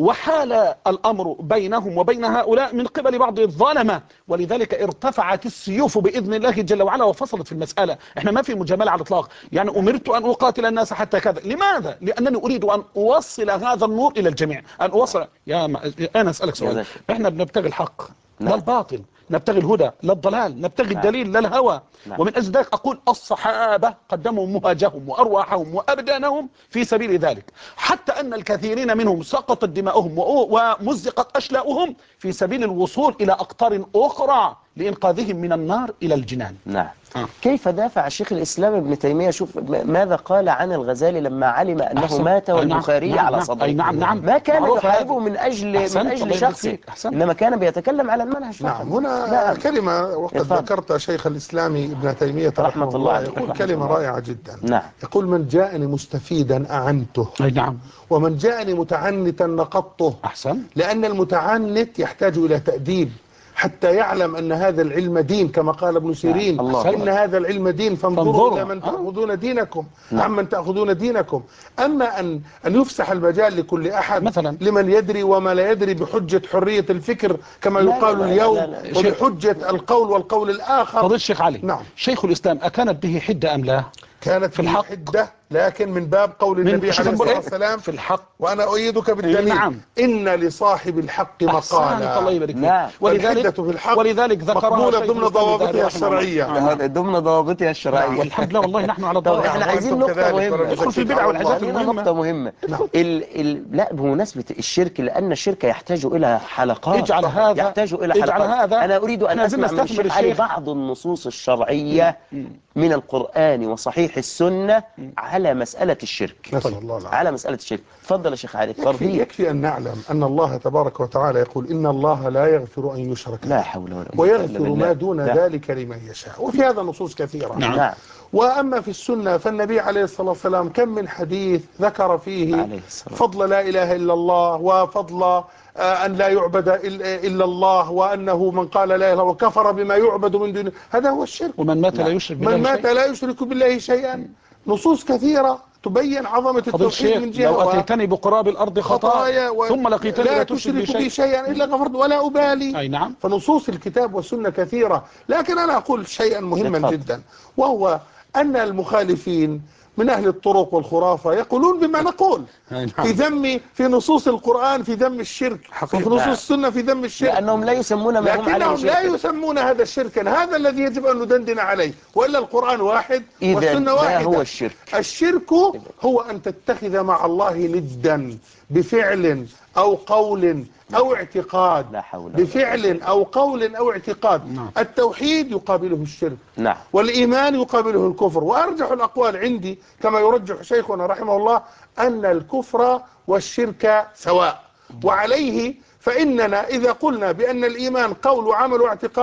وحال الامر بينهم وبين هؤلاء من قبل بعض الظالمه، ولذلك ارتفعت السيوف باذن الله جل وعلا وفصلت في المساله. احنا ما في مجامله على الاطلاق. يعني امرت ان اقاتل الناس حتى كذا. لماذا؟ لانني اريد ان أوصل هذا النور إلى الجميع. أن أوصل يا ما... أنا أسألك سؤال. إحنا بنبتغي الحق لا الباطل، نبتغي الهدى لا الضلال، نبتغي الدليل لا الهوى. ومن أجل ذلك أقول الصحابة قدموا مهاجهم وأرواحهم وأبدانهم في سبيل ذلك، حتى أن الكثيرين منهم سقطت دماؤهم ومزقت أشلاؤهم في سبيل الوصول إلى أقطار أخرى لإنقاذهم من النار إلى الجنان. نعم. آه. كيف دافع الشيخ الإسلام ابن تيمية؟ شوف ماذا قال عن الغزالي لما علم أنه أحسن. مات والبخاري نعم. على نعم. صدره. نعم. نعم. ما كان يحاربه من أجل أحسن. من أجل شخصه، إنما كان بيتكلم على المنهج فقط. نعم. هنا نعم. كلمة وقد يفضل. ذكرت شيخ الإسلام ابن تيمية رحمه الله عليه يقول كلمة رائعة جدا. نعم. يقول من جاءني مستفيدا أعنته. أي نعم. ومن جاءني متعنتا نقضته. أحسن. لأن المتعنت يحتاج إلى تأديب حتى يعلم أن هذا العلم دين، كما قال ابن سيرين الله إن هذا العلم دين فانظروا إلى من تأخذون دينكم عمن تأخذون دينكم. أما أن أن يفسح المجال لكل أحد مثلا لمن يدري وما لا يدري بحجة حرية الفكر كما لا يقال لا لا اليوم لا لا لا. وبحجة القول والقول الآخر. فضيلة الشيخ علي. نعم. شيخ الإسلام أكانت به حدة أم لا؟ كانت في الحق حدة، لكن من باب قول النبي عليه الصلاة والسلام في الحق، وأنا أؤيدك بالدليل. نعم. إن لصاحب الحق مقالا. الله يبارك فيك. نعم. ولذلك في الحق ولذلك ذكرها ضمن ضوابطها الشرعية. ضمن ضوابطها الشرعية. والحمد لله والله نحن على ضوابط. احنا عايزين نقطة مهمة. ندخل في البدع والحاجات المهمة. نقطة مهمة. ال ال لا بمناسبة الشرك، لأن الشرك يحتاج إلى حلقات. اجعل هذا يحتاج إلى حلقات. هذا أنا أريد أن أسمع من الشيخ علي بعض النصوص الشرعية من القرآن وصحيح السنة على مسألة الشرك. طيب. على مسألة الشرك. تفضل يا شيخ علي. يكفي, يكفي أن نعلم أن الله تبارك وتعالى يقول إن الله لا يغفر أن يشرك لا حول ولا قوة ويغفر ما دون لا. ذلك لمن يشاء. وفي هذا نصوص كثيرة. نعم. نعم. وأما في السنة فالنبي عليه الصلاة والسلام كم من حديث ذكر فيه فضل لا إله إلا الله وفضل أن لا يعبد إلا الله وأنه من قال لا إله إلا الله وكفر بما يعبد من دونه. هذا هو الشرك. ومن مات لا يشرك بالله من مات لا يشرك بالله شيئا. نصوص كثيرة تبين عظمة التوحيد من جهة. لو أتيتني بقراب الأرض خطايا و... ثم لقيتني لا تشرك بي شيئا إلا غفرت ولا أبالي. أي نعم. فنصوص الكتاب والسنة كثيرة، لكن أنا أقول شيئا مهما جدا، وهو أن المخالفين من أهل الطرق والخرافة يقولون بما نقول في ذم في نصوص القرآن في ذم الشرك وفي نصوص السنة في ذم الشرك، لأنهم لا يسمون ما هم عليه لكنهم لا يسمون هذا شركا. هذا الذي يجب أن ندندن عليه، وإلا القرآن واحد والسنة واحدة. هو الشرك. الشرك هو أن تتخذ مع الله ندا بفعل أو قول أو اعتقاد. لا حول. بفعل أو قول أو اعتقاد. نعم. التوحيد يقابله الشرك. نعم. والإيمان يقابله الكفر. وأرجح الأقوال عندي كما يرجح شيخنا رحمه الله أن الكفر والشرك سواء. وعليه فإننا إذا قلنا بأن الإيمان قول وعمل واعتقاد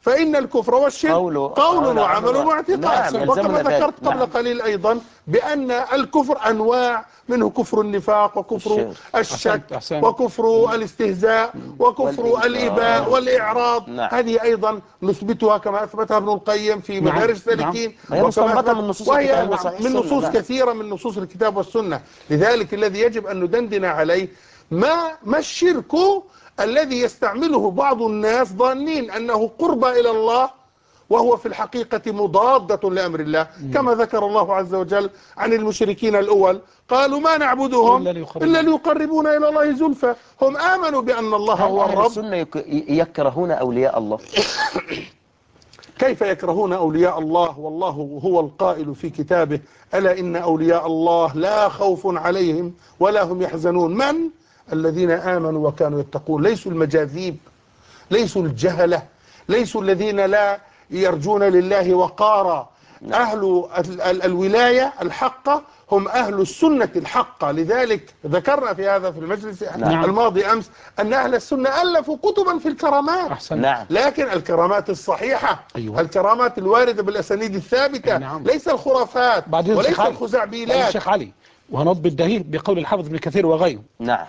فإن الكفر والشرك قول قول وعمل واعتقاد. نعم، وكما يلزمنا ذكرت ذلك. قبل نعم. قليل أيضا بأن الكفر أنواع، منه كفر النفاق وكفر الشرك. الشك أحسنت أحسنت. وكفر الاستهزاء وكفر والإنكار. الإباء والإعراض. نعم. هذه أيضا نثبتها كما أثبتها ابن القيم في نعم. مدارج نعم. السالكين، وهي وكما مستنبطة أثبت- من نصوص وهي الكتاب وصحيح من السنة. نصوص نعم. كثيرة من نصوص الكتاب والسنة. لذلك الذي يجب أن ندندن عليه ما ما الشرك الذي يستعمله بعض الناس ظانين أنه قرب إلى الله، وهو في الحقيقة مضادة لأمر الله. كما ذكر الله عز وجل عن المشركين الأول، قالوا ما نعبدهم إلا ليقربونا. إلا ليقربونا إلى الله زلفى. هم آمنوا بأن الله هل هو أهل الرب. السنة يك- يكرهون أولياء الله؟ كيف يكرهون أولياء الله والله هو القائل في كتابه: ألا إن أولياء الله لا خوف عليهم ولا هم يحزنون. من؟ الذين آمنوا وكانوا يتقون. ليسوا المجاذيب، ليسوا الجهلة، ليسوا الذين لا يرجون لله وقارا. أهل ال- ال- الولاية الحقة هم أهل السنة الحقة. لذلك ذكرنا في هذا في المجلس نعم. الماضي أمس أن أهل السنة ألفوا كتبا في الكرامات. أحسنت. نعم. لكن الكرامات الصحيحة، أيوة. الكرامات الواردة بالأسانيد الثابتة، نعم. ليس الخرافات بعدين وليس الشيخ علي. بعدين الخزعبيلات. الشيخ علي، وهنضبط الدليل بقول الحافظ ابن كثير وغيره: نعم.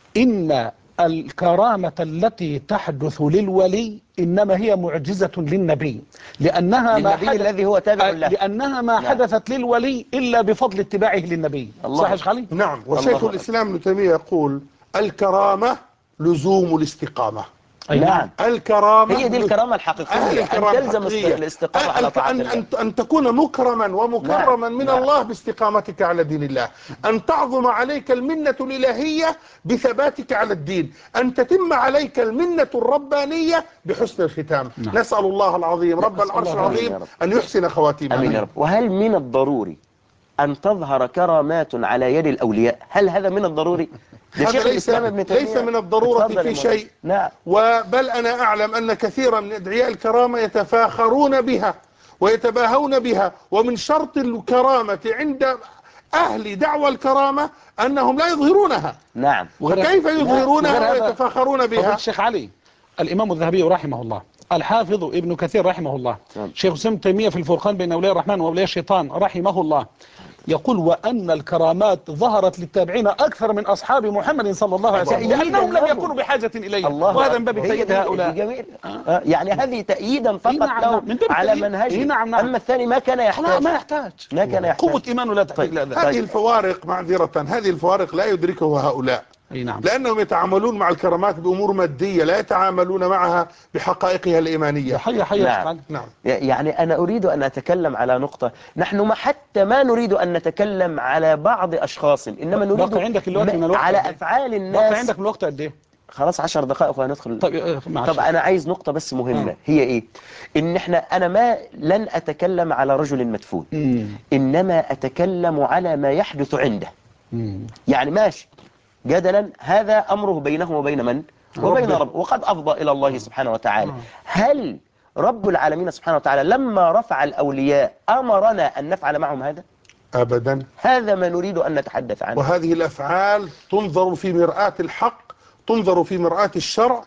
إن الكرامة التي تحدث للولي إنما هي معجزة للنبي، لأنها ما للنبي حدث الذي هو تابع له. لأنها ما نعم. حدثت للولي إلا بفضل اتباعه للنبي. الله. صح يا شيخ علي؟ نعم. وشيخ الله. الإسلام ابن تيمية يقول: الكرامة لزوم الاستقامة. أي نعم. الكرامة هي دي الكرامة أهل الحقيقية، الكرامة أن تلزم الحقيقية. الاستقامة على أن, طاعة أن, الله. أن, أن تكون مكرما ومكرما نعم. من نعم. الله باستقامتك على دين الله. أن تعظم عليك المنة الإلهية بثباتك على الدين. أن تتم عليك المنة الربانية بحسن الختام. نعم. نسأل الله العظيم رب نسأل العرش الله آمين يا العظيم رب. أن يحسن خواتيمنا. أمين يا رب. وهل من الضروري أن تظهر كرامات على يد الأولياء؟ هل هذا من الضروري؟ ده هذا شيخ ليس الإسلام ابن تيمية. ليس من الضرورة اتفضل يا في مولانا. شيء. نعم. وبل أنا أعلم أن كثيرا من أدعياء الكرامة يتفاخرون بها ويتباهون بها. ومن شرط الكرامة عند أهل دعوى الكرامة أنهم لا يظهرونها. نعم. فكيف يظهرونها وغير هذا، ويتفاخرون فضيلة بها؟ الشيخ علي، الإمام الذهبي رحمه الله، الحافظ ابن كثير رحمه الله، نعم. شيخ الإسلام ابن تيمية في الفرقان بين أولياء الرحمن وأولياء الشيطان رحمه الله، يقول: وأن الكرامات ظهرت للتابعين أكثر من أصحاب محمد صلى الله عليه وسلم، تأييداً لأنهم لم لهم. يكونوا بحاجة إليها. الله وهذا من باب أكبر. تأييد هي دي- هؤلاء. دي جميل. آه، يعني هذه تأييدا فقط نعم، له نعم، من باب على التأييد. منهجه. إيه، نعم، نعم. أما الثاني ما كان لا، يحتاج. ما يحتاج. ما كان يحتاج. قوة إيمانه لا تحتاج طيب. إلى ذلك. هذه الفوارق معذرة، هذه الفوارق لا يدركها هؤلاء، أي نعم. لأنهم يتعاملون مع الكرامات بأمور مادية، لا يتعاملون معها بحقائقها الإيمانية. حي حي يا شيخ نعم. علي. نعم. يعني أنا أريد أن أتكلم على نقطة. نحن ما حتى ما نريد أن نتكلم على بعض أشخاص، إنما نريد باقي عندك الوقت من الوقت على قد إيه؟ أفعال باقي الناس. عندك من الوقت قد إيه؟ خلاص عشر دقائق وهندخل. طيب آه، معلش. طب أنا عايز نقطة بس مهمة. آه. هي إيه؟ إن إحنا أنا ما لن أتكلم على رجل مدفون، مم. إنما أتكلم على ما يحدث عنده. مم. يعني ماشي جدلا، هذا أمره بينه وبين من؟ وبين رب، وقد أفضى إلى الله سبحانه وتعالى. هل رب العالمين سبحانه وتعالى لما رفع الأولياء أمرنا أن نفعل معهم هذا؟ أبدا. هذا ما نريد أن نتحدث عنه. وهذه الأفعال تنظر في مرآة الحق، تنظر في مرآة الشرع،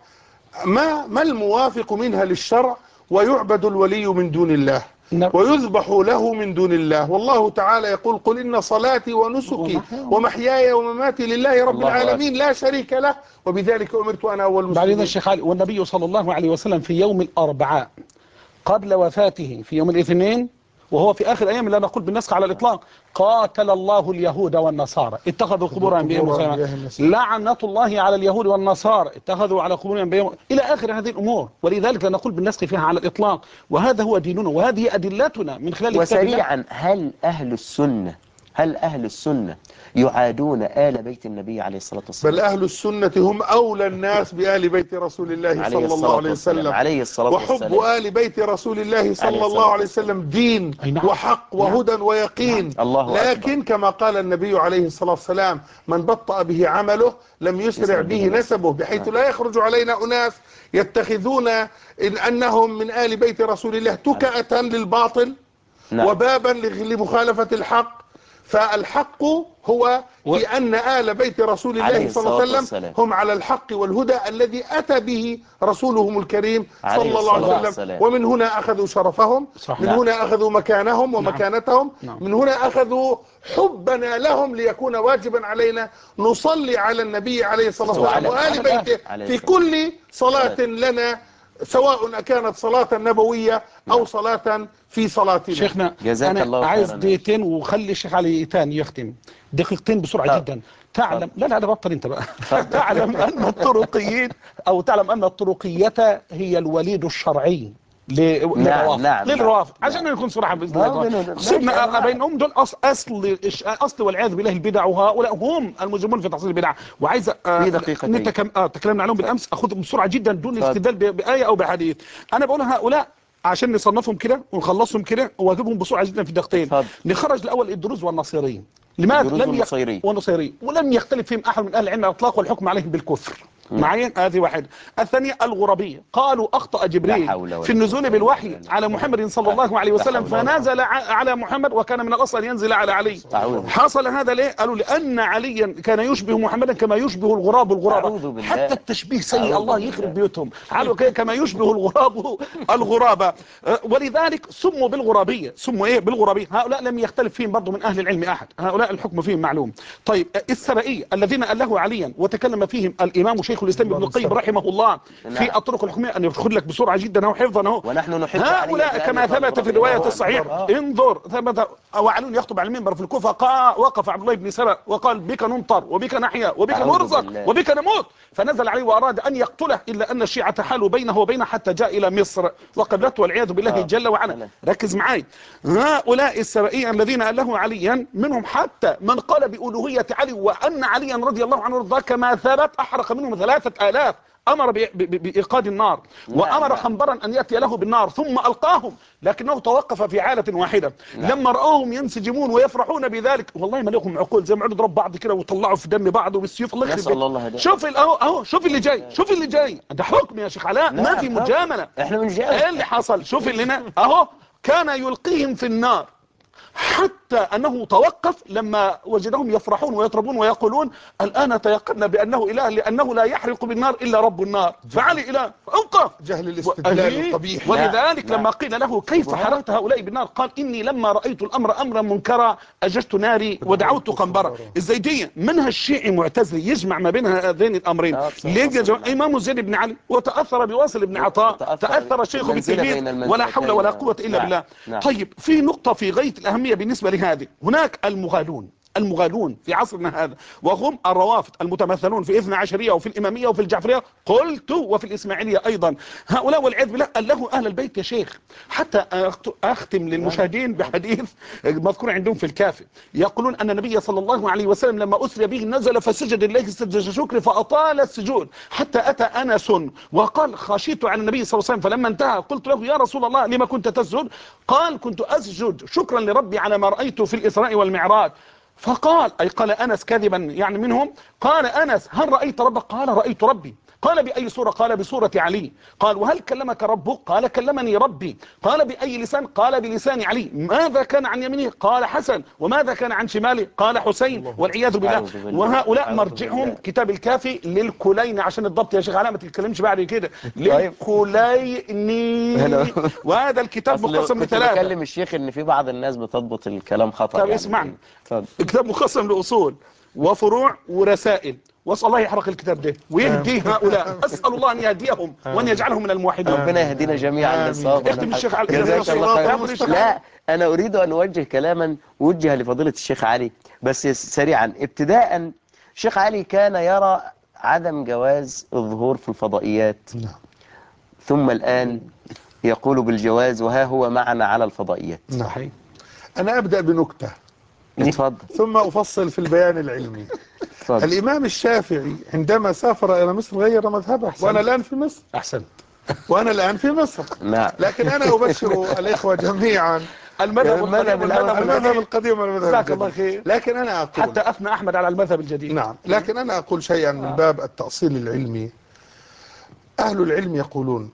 ما ما الموافق منها للشرع، ويعبد الولي من دون الله نعم. ويذبح له من دون الله. والله تعالى يقول: قل إن صلاتي ونسكي ومحياي ومماتي لله رب الله العالمين لا شريك له وبذلك أمرت أنا أول بعدين المسلمين. الشيخ علي، والنبي صلى الله عليه وسلم في يوم الأربعاء قبل وفاته في يوم الاثنين، وهو في آخر أيام لا نقول بالنسخ على الإطلاق: قاتل الله اليهود والنصارى اتخذوا قبور أنبيائهم مسلما، لعنة الله على اليهود والنصارى اتخذوا على قبور أنبيائهم، إلى آخر هذه الأمور. ولذلك لا نقول بالنسخ فيها على الإطلاق، وهذا هو ديننا وهذه أدلتنا من خلال كتاب الله. وسريعا، هل أهل السنة هل أهل السنة يعادون آل بيت النبي عليه الصلاة والسلام؟ بل أهل السنة هم أولى الناس بآل بيت رسول الله عليه صلى الله الصلاة عليه والسلام. وسلم. عليه الصلاة وحب والسلام. آل بيت رسول الله عليه صلى الصلاة الله عليه وسلم دين أي نعم. وحق وهدى ويقين. الله لكن أكبر. كما قال النبي عليه الصلاة والسلام: من بطأ به عمله لم يسرع به نسبه، بحيث لا يخرج علينا أناس يتخذون إن أنهم من آل بيت رسول الله تكأة للباطل نعم. وبابا لمخالفة الحق، فالحق هو و- في أن آل بيت رسول عليه الله صلى الله عليه الصلاة وسلم والسلام. هم على الحق والهدى الذي أتى به رسولهم الكريم عليه صلى الله عليه الصلاة وسلم. والسلام. ومن هنا أخذوا شرفهم، صح. من نعم. هنا أخذوا مكانهم ومكانتهم، نعم. من هنا أخذوا حبنا لهم ليكون واجبا علينا نصلي على النبي عليه الصلاة والسلام وعلى- وآل على بيته عليه في الصلاة. كل صلاة لنا، سواء كانت صلاة نبوية أو صلاة في صلاتنا. شيخنا جزاك انا الله عايز خيرا. دقيقتين وخلي الشيخ علي تاني يختم دقيقتين بسرعه طب. جدا. تعلم لا لا لا بطل انت بقى اتفضل. تعلم ان الطرقيين او تعلم ان الطرقية هي الوليد الشرعي ل- للروافض نعم، للروافض نعم. عشان نكون صراحه باذن ما الله. بينهم- ماشي، سيبنا أنا معك. بينهم دول اصل اصل اصل والعياذ بالله البدع، وهؤلاء هم المجرمون في تحصيل البدع. وعايز في دقيقتين. نتكلم اه تكلمنا عنهم بالامس، اخذهم بسرعه جدا دون اتفضل. الاستدلال ب- بايه او بحديث. انا بقول هؤلاء عشان نصنفهم كده ونخلصهم كده واجيبهم بسرعه جدا في دقيقتين. اتفضل. نخرج الاول الدروز والنصيريين. لماذا الدروز لم والنصيري. والنصيري ولم يختلف فيهم احد من اهل العلم على الاطلاق والحكم عليهم بالكفر. معين هذه واحده. الثانيه الغربيه، قالوا اخطا جبريل حول ولا في النزول قوة بالوحي إلا بالله. على محمد صلى الله عليه لا وسلم حول ولا فنزل ع- على محمد وكان من الاصل ان ينزل على علي. أعوذ. حصل هذا ليه؟ قالوا لان عليا كان يشبه محمدا كما يشبه الغراب الغرابه. أعوذ بالله. حتى التشبيه سيء، أعوذ الله بالله. يخرب بيوتهم. قالوا كي- كما يشبه الغراب الغرابه. أه، ولذلك سموا بالغرابيه. سموا ايه بالغرابيه؟ هؤلاء لم يختلف فيهم برضه من اهل العلم احد، هؤلاء الحكم فيهم معلوم. طيب أه، السبائيه الذين أله عليا وتكلم فيهم الامام شيخ الاسلام ابن القيم رحمه الله في نعم. الطرق الحكميه، ان يدخل لك بسرعه جدا اهو حفظا اهو. ونحن نحب علي هؤلاء بأن كما يقال ثبت في بربي الروايه الله. الصحيحه، آه. انظر ثبت وعلي يخطب على المنبر في الكوفه، قا- وقف عبد الله بن سبأ وقال بك نمطر وبك نحيا وبك أعوذ نرزق بالله. وبك نموت، فنزل عليه واراد ان يقتله الا ان الشيعه حالوا بينه وبينه حتى جاء الى مصر وقبلته والعياذ بالله آه. جل وعلا. أنا. ركز معي. هؤلاء السبائيه الذين اله عليا منهم حتى من قال بألوهية علي وان عليا رضي الله عنه وارضاه كما ثبت احرق منهم ثلاثه آلاف، امر ب- ب- بايقاد النار وامر نعم. خنبرا ان ياتي له بالنار ثم القاهم، لكنه توقف في حاله واحده. نعم. لما راوهم ينسجمون ويفرحون بذلك، والله ما لهم عقول، زي ما يقعدوا يضربوا بعض كده ويطلعوا في دم بعض وبالسيوف. الله يخرب نسأل بيتك. الله الهداية. شوف ال- اهو اهو شوف اللي جاي، شوف اللي جاي، ده حكم يا شيخ علاء، ما نعم، في حكم. مجامله. احنا بنجاوب. ايه اللي حصل؟ شوف اللي هنا اهو، كان يلقيهم في النار حتى أنه توقف لما وجدهم يفرحون ويطربون ويقولون الآن تيقنا بأنه إله لأنه لا يحرق بالنار إلا رب النار، فعلي إله أوقف. جهل الاستدلال وأهي- القبيح. ولذلك نعم. لما قيل له كيف حرقت هؤلاء بالنار قال إني لما رأيت الأمر أمرا منكرا أججت ناري ودعوت قنبرة. الزيدية منها الشيعي معتزلي يجمع ما بين هذين الأمرين. آه، بصراحة ليه يا جماعة؟ صراحة. إمام زيد بن علي وتأثر بواصل بن عطاء، تأثر تأثر الشيخ المنزلة بالتلميذ بين ولا حول ولا المنزلتين. قوة إلا نعم. بالله. نعم. طيب في نقطة في غاية الأهمية بالنسبة لهذه، هناك المغالون المغالون في عصرنا هذا وهم الروافض المتمثلون في اثنا عشرية وفي الإمامية وفي الجعفرية قلت وفي الإسماعيلية أيضا. هؤلاء والعياذ بالله أله أهل البيت يا شيخ. حتى أختم للمشاهدين بحديث مذكور عندهم في الكافي، يقولون أن النبي صلى الله عليه وسلم لما أسري به نزل فسجد لله سجد شكر فأطال السجود حتى أتى أنس وقال خشيت على النبي صلى الله عليه وسلم، فلما انتهى قلت له يا رسول الله لما كنت تسجد؟ قال كنت أسجد شكرا لربي على ما رأيته في الإسراء والمعراج. فقال أي قال أنس كذبا يعني منهم، قال أنس هل رأيت ربك؟ قال رأيت ربي. قال بأي صورة؟ قال بصورة علي. قال وهل كلمك ربك؟ قال كلمني ربي. قال بأي لسان؟ قال بلسان علي. ماذا كان عن يمينه؟ قال حسن. وماذا كان عن شماله؟ قال حسين. والعياذ بالله. وهؤلاء مرجعهم كتاب الكافي للكلين عشان الضبط يا شيخ علاء ما تتكلمش بعد كده، للكليني. وهذا الكتاب مقسم كنت لثلاثة. بكلم الشيخ ان في بعض الناس بتضبط الكلام خطأ. طب يعني اسمعني، اتفضل. كتاب مقسم لأصول وفروع ورسائل، واسال الله يحرق الكتاب ده ويهدي هؤلاء، اسال الله ان يهديهم وان يجعلهم من الموحدين. ربنا يهدينا جميعا للصواب. اختم الشيخ علي. جزاك الله خير. خير. لا انا اريد ان اوجه كلاما وجه لفضيلة الشيخ علي بس سريعا. ابتداء الشيخ علي كان يرى عدم جواز الظهور في الفضائيات، ثم الآن يقول بالجواز وها هو معنا على الفضائيات. صحيح. أنا أبدأ بنكتة اتفضل. ثم أفصل في البيان العلمي. اتفضل. الإمام الشافعي عندما سافر إلى مصر غير مذهبه، وأنا الآن في مصر. احسن. وأنا الآن في مصر. نعم. لكن أنا أبشر الإخوة جميعا المذهب المذهب القديم الأول. والمذهب المذهب الجديد. القديم والمذهب جزاك الله الجديد. خير. لكن أنا أقول حتى اثنى احمد على المذهب الجديد. نعم، لكن أنا أقول شيئا من باب التأصيل العلمي. أهل العلم يقولون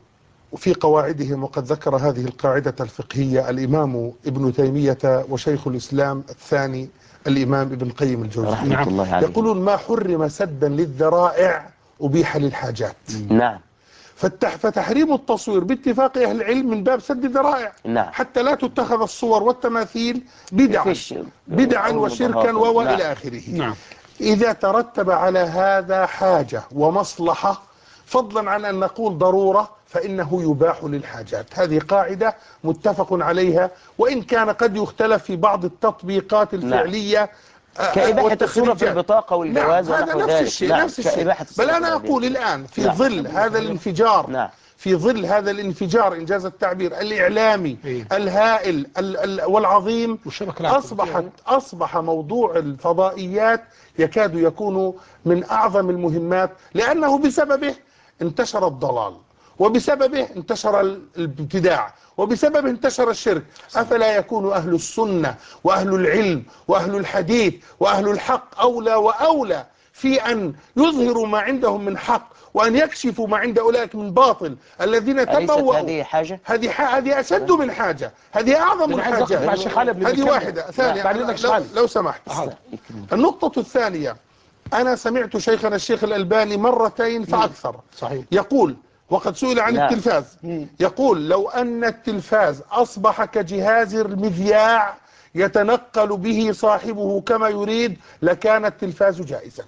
في قواعدهم، وقد ذكر هذه القاعدة الفقهية الإمام ابن تيمية وشيخ الإسلام الثاني الإمام ابن قيم الجوزية رحمة الله عليه. يقولون ما حرم سدا للذرائع أبيح للحاجات. نعم. فتح فتحريم التصوير باتفاق أهل العلم من باب سد الذرائع، نعم. حتى لا تتخذ الصور والتماثيل بدعا بدعا وشركا وإلى نعم. آخره. نعم. إذا ترتب على هذا حاجة ومصلحة فضلا عن أن نقول ضرورة فإنه يباح للحاجات. هذه قاعدة متفق عليها، وإن كان قد يختلف في بعض التطبيقات الفعلية. نعم. كإباحة الصورة في البطاقة والجواز نعم، ونحو هذا ذلك. نفس الشيء. نعم. نفس الشيء. كإباحة بل الصورة أنا أقول الآن في نعم. ظل هذا الانفجار نعم. في ظل هذا الانفجار إنجاز التعبير الإعلامي إيه؟ الهائل ال ال والعظيم، أصبحت أصبح موضوع الفضائيات يكاد يكون من أعظم المهمات، لأنه بسببه انتشر الضلال، وبسببه انتشر الابتداع، وبسببه انتشر الشرك. أفلا يكون أهل السنة وأهل العلم وأهل الحديث وأهل الحق أولى وأولى في أن يظهروا ما عندهم من حق، وأن يكشفوا ما عند أولئك من باطل الذين تبوأوا؟ هذه حاجة، هذه هذه أشد من حاجة، هذه أعظم الحاجات. هذه واحدة. ثانية لو, لو سمحت، النقطة الثانية، أنا سمعت شيخنا الشيخ الألباني مرتين فأكثر صحيح يقول، وقد سئل عن لا. التلفاز، يقول لو أن التلفاز أصبح كجهاز المذياع يتنقل به صاحبه كما يريد لكان التلفاز جائزا.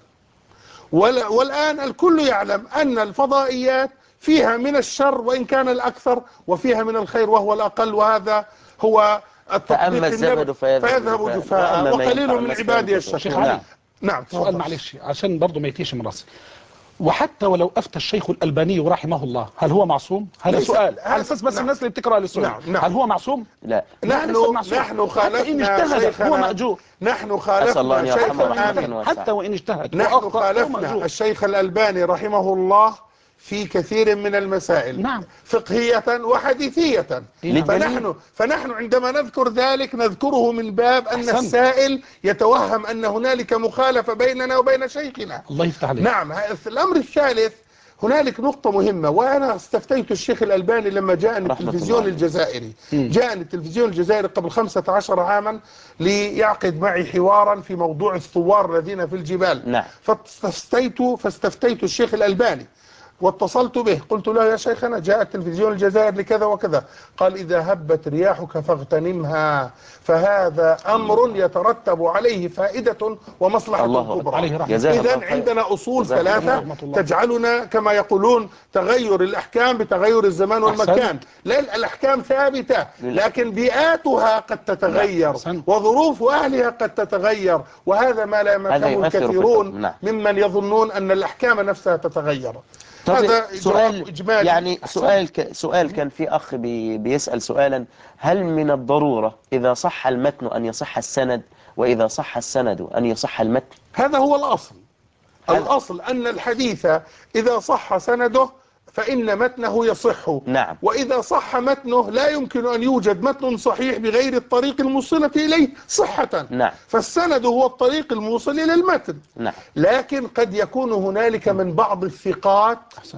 والآن الكل يعلم أن الفضائيات فيها من الشر وإن كان الأكثر، وفيها من الخير وهو الأقل، وهذا هو التطبيق النبوي. فيذهب جفاء وقليل من عبادي الشكور. نعم. نعم. سؤال معلش عشان برضه ما يتيش من راسي، وحتى ولو أفتى الشيخ الألباني رحمه الله هل هو معصوم؟ هذا سؤال على أساس بس نعم. الناس اللي بتقرأ للسؤال نعم. نعم. هل هو معصوم؟ لا. نحن نحن خالفنا هو مأجور. نحن خالفنا شيخ حتى وإن اجتهد نحن خالفنا الشيخ الألباني رحمه الله في كثير من المسائل نعم. فقهية وحديثية. فنحن, فنحن عندما نذكر ذلك نذكره من باب أن أحسن. السائل يتوهم أن هنالك مخالفة بيننا وبين شيخنا. الله يفتح عليك. نعم. الأمر الثالث، هنالك نقطة مهمة، وأنا استفتيت الشيخ الألباني لما جاءني التلفزيون الجزائري. جاءني التلفزيون الجزائري قبل خمسة عشر عاما ليعقد معي حوارا في موضوع الثوار الذين في الجبال. نعم. فاستفتيت فاستفتيت الشيخ الألباني واتصلت به، قلت له يا شيخنا جاء التلفزيون الجزائر لكذا وكذا. قال إذا هبت رياحك فاغتنمها، فهذا أمر يترتب عليه فائدة ومصلحة كبرى. إذن عندنا أصول ثلاثة تجعلنا كما يقولون تغير الأحكام بتغير الزمان والمكان. لا، الأحكام ثابتة لكن بيئاتها قد تتغير وظروف أهلها قد تتغير، وهذا ما لا يفهمه الكثيرون ممن يظنون أن الأحكام نفسها تتغير. هذا سؤال إجمالي. يعني سؤال ك... سؤال كان في أخ بي... بيسأل سؤالا: هل من الضرورة إذا صح المتن أن يصح السند، وإذا صح السند أن يصح المتن؟ هذا هو الأصل. الأصل أن الحديث إذا صح سنده فإن متنه يصح. نعم. وإذا صح متنه لا يمكن أن يوجد متن صحيح بغير الطريق الموصلة إليه صحة. نعم. فالسند هو الطريق الموصل إلى المتن. نعم. لكن قد يكون هنالك من بعض الثقات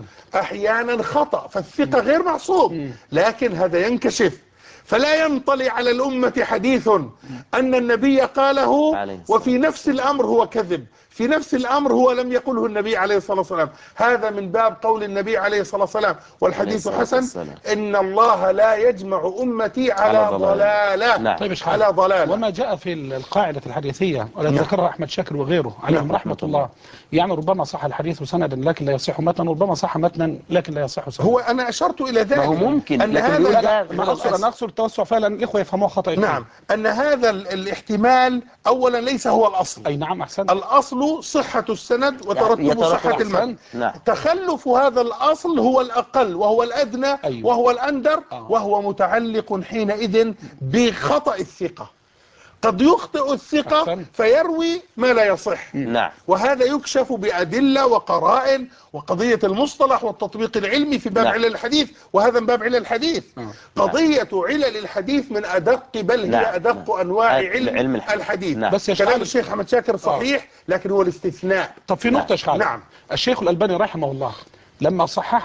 أحيانا خطأ، فالثقة غير معصوم، لكن هذا ينكشف. فلا ينطلي على الأمة حديث أن النبي قاله وفي نفس الأمر هو كذب، في نفس الأمر هو لم يقله النبي عليه الصلاة والسلام. هذا من باب قول النبي عليه الصلاة والسلام والحديث حسن: إن الله لا يجمع أمتي على ضلالة. نعم. طيب على ضلالة. وما جاء في القاعدة الحديثية والتي ذكرها أحمد شاكر وغيره عليهم رحمة الله، يعني ربما صح الحديث سندا لكن لا يصح متنا، وربما صح متنا لكن لا يصح سندا. هو أنا أشرت إلى ذلك. هو ممكن أن هذا ما أقصد أن أقصد التوسع فعلا الإخوة يفهموه خطأ. نعم. أن هذا الاحتمال أولا ليس هو الأصل. أي نعم. أحسن. الأصل صحة السند وترتب صحة المتن. نعم. تخلف هذا الأصل هو الأقل وهو الأدنى. أيوه. وهو الأندر. آه. وهو متعلق حينئذ بخطأ الثقة. قد يخطئ الثقة أحسن. فيروي ما لا يصح. نعم. وهذا يكشف بأدلة وقرائن وقضية المصطلح والتطبيق العلمي في باب نعم. علل الحديث، وهذا من باب علل الحديث. نعم. قضية علل الحديث من أدق بل هي نعم. أدق نعم. أنواع علم, علم الحديث, الحديث. نعم. بس كلام الشيخ أحمد شاكر صحيح لكن هو الاستثناء. طب في نقطة شحال. نعم. الشيخ الألباني رحمه الله لما صححها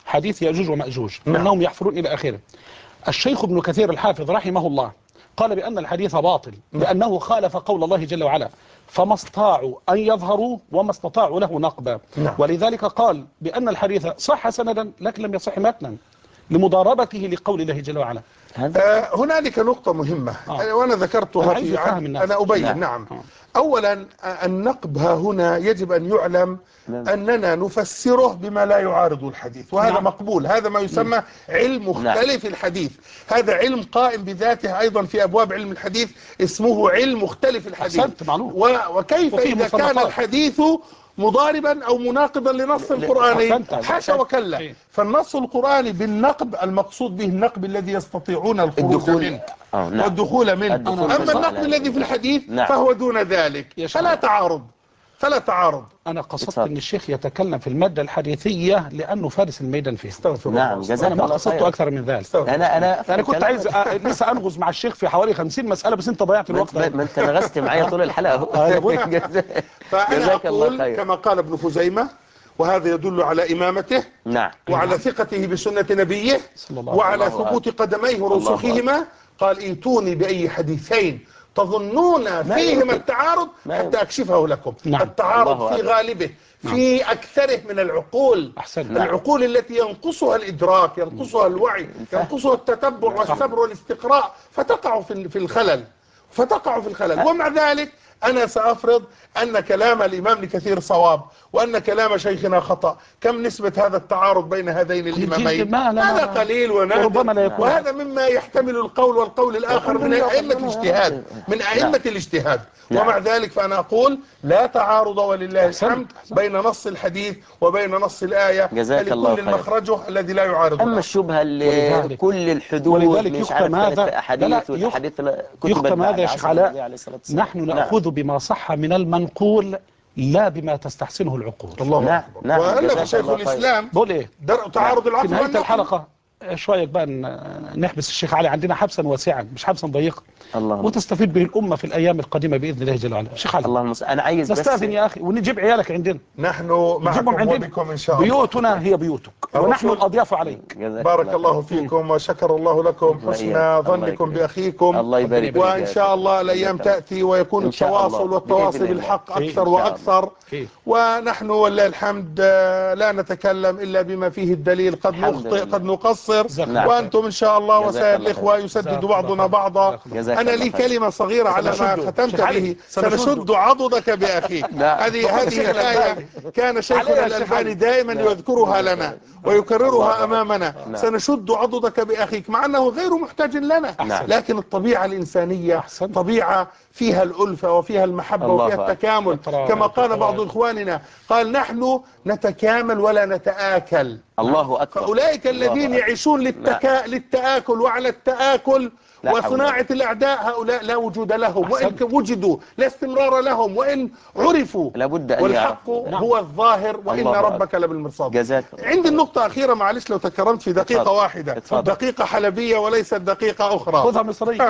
حديث يأجوج ومأجوج نعم. أنهم يحفرون إلى آخره. الشيخ ابن كثير الحافظ رحمه الله قال بأن الحديث باطل لأنه خالف قول الله جل وعلا، فما استطاعوا أن يظهروا وما استطاعوا له نقبا. نعم. ولذلك قال بأن الحديث صح سندا لكن لم يصح متنا لمضاربته لقول الله جل وعلا. آه هنالك نقطة مهمة آه. وأنا ذكرتها أنا في فهم الناس. أنا أبين. نعم. نعم. آه. أولا النقب ها هنا يجب أن يعلم نعم. أننا نفسره بما لا يعارض الحديث، وهذا نعم. مقبول. هذا ما يسمى علم مختلف الحديث. هذا علم قائم بذاته أيضا في أبواب علم الحديث، اسمه علم مختلف الحديث. أحسنت، معلوم. و- وكيف وفيه إذا كان مصنفات. الحديث مضاربا أو مناقضا لنص القرآني؟ أحسنت. حاشا وكلا. إيه. فالنص القرآني بالنقب المقصود به النقب الذي يستطيعون الخروج الدخول. منه آه، نعم. والدخول منه. الدخول أما في النقد الصلاة. الذي في الحديث نعم. فهو دون ذلك، يا فلا شيخ. تعارض فلا تعارض. أنا قصدت اتفضل. أن الشيخ يتكلم في المادة الحديثية لأنه فارس الميدان فيه. استغفر نعم، الله. جزاك أنا ما الله قصدته خير. أكثر من ذلك. استغفر. انا انا أنا كنت عايز أ- لسه أنغز مع الشيخ في حوالي خمسين مسألة بس أنت ضيعت ما الوقت. انت ما انت نغزت معايا طول الحلقه اهو. أنا بقول- جزاك- فأنا جزاك الله أقول خير. كما قال ابن خزيمة، وهذا يدل على إمامته نعم. وعلى ثقته بسنة نبيه صلى الله وعلى عليه وسلم. ثبوت قدميه ورسوخهما. قال ائتوني بأي حديثين تظنون فيهما يمكن. التعارض ما حتى يمكن. أكشفه لكم. نعم. التعارض الله في أكبر. غالبه في أكثره من العقول. أحسنت. العقول التي ينقصها الإدراك، ينقصها الوعي، ينقصها التتبع والصبر والاستقراء، فتقع في في الخلل فتقع في الخلل. ومع ذلك أنا سأفرض أن كلام الإمام كثير صواب وأن كلام شيخنا خطأ. كم نسبة هذا التعارض بين هذين الإمامين؟ ما- لا- هذا لا- قليل وربما لا ونادر، يكون. وهذا مما يحتمل القول والقول الآخر من أئمة الاجتهاد من أئمة الاجتهاد. ومع ذلك فأنا أقول لا تعارض ولله الحمد بين نص الحديث وبين نص الآية، جزاك الله لكل خير. مخرجه الذي لا يعارض. اما الشبهه اللي ولذلك- كل الحدود ولذلك مش يختم عارف هذا- كانت في لا، لا، احاديث يخ- والاحاديث كتبت يختم بعد هذا يا شيخ عصر علاء. النبي عليه الصلاة والسلام. نحن نأخذ بما صح من المنقول لا بما تستحسنه العقول. الله نعم، أكبر. نعم، وألف جزاك شيخ الله خير. الإسلام بقول إيه درء تعارض في العقل نهاية والنقل. الحلقة شوية بقى ن- نحبس الشيخ علي عندنا حبسا واسعا مش حبسا ضيقا اللهم وتستفيد به الأمة في الأيام القادمة بإذن الله جل وعلا. الشيخ علي اللهم صل. انا عايز بس نستأذن يا أخي ونجيب عيالك عندنا. نحن نجيبهم معكم عندنا. وبكم إن شاء الله. بيوتنا هي بيوتك ونحن الرسول- الأضياف عليك. جزاك بارك الله فيكم وشكر الله لكم الله حسن إياك. الله ظنكم يكرمك. بأخيكم. الله يبارك فيك. وإن شاء الله الأيام تأتي ويكون إن شاء التواصل الله. والتواصل بإذن الله. بالحق إيه. أكثر إن شاء الله. وأكثر. إيه. ونحن ولله الحمد آه، لا نتكلم إلا بما فيه الدليل. قد الحمد نخطئ لله. قد نقصر. جزاك الله وأنتم إن شاء الله جزاك وسائر الله الإخوة خير. يسدد جزاك بعضنا الله بعضا. خير. جزاك أنا الله لي خير. كلمة صغيرة على ما سنشد. ختمت شيخ علي، به. سنشد. سنشد عضدك بأخيك. لا. هذه هذه شيخ الآية الألباني. كان شيخنا عليها يا شيخ الألباني علي. دائما يذكرها لنا ويكررها الله. أمامنا. نعم. سنشد عضدك بأخيك مع أنه غير محتاج لنا. نعم. لكن الطبيعة الإنسانية أحسن. طبيعة فيها الألفة وفيها المحبة الله وفيها أكبر. التكامل التراوح. كما قال بعض التراوح. إخواننا. قال نحن نتكامل ولا نتآكل. الله اكبر. فأولئك الله الذين أكبر. يعيشون للتكا... للتآكل وعلى التآكل لا حول وصناعة ولا الأعداء، هؤلاء لا وجود لهم. وإن أحسنت. وجدوا لا استمرار لهم وإن عرفوا. لابد أن والحق يعرفوا. هو الظاهر وإن الله ربك لبالمرصاد. جزاك الله عندي النقطة أخيرة معلش لو تكرمت في دقيقة اتفضل. واحدة. اتفضل. دقيقة حلبية وليست دقيقة أخرى. خذها مصرية.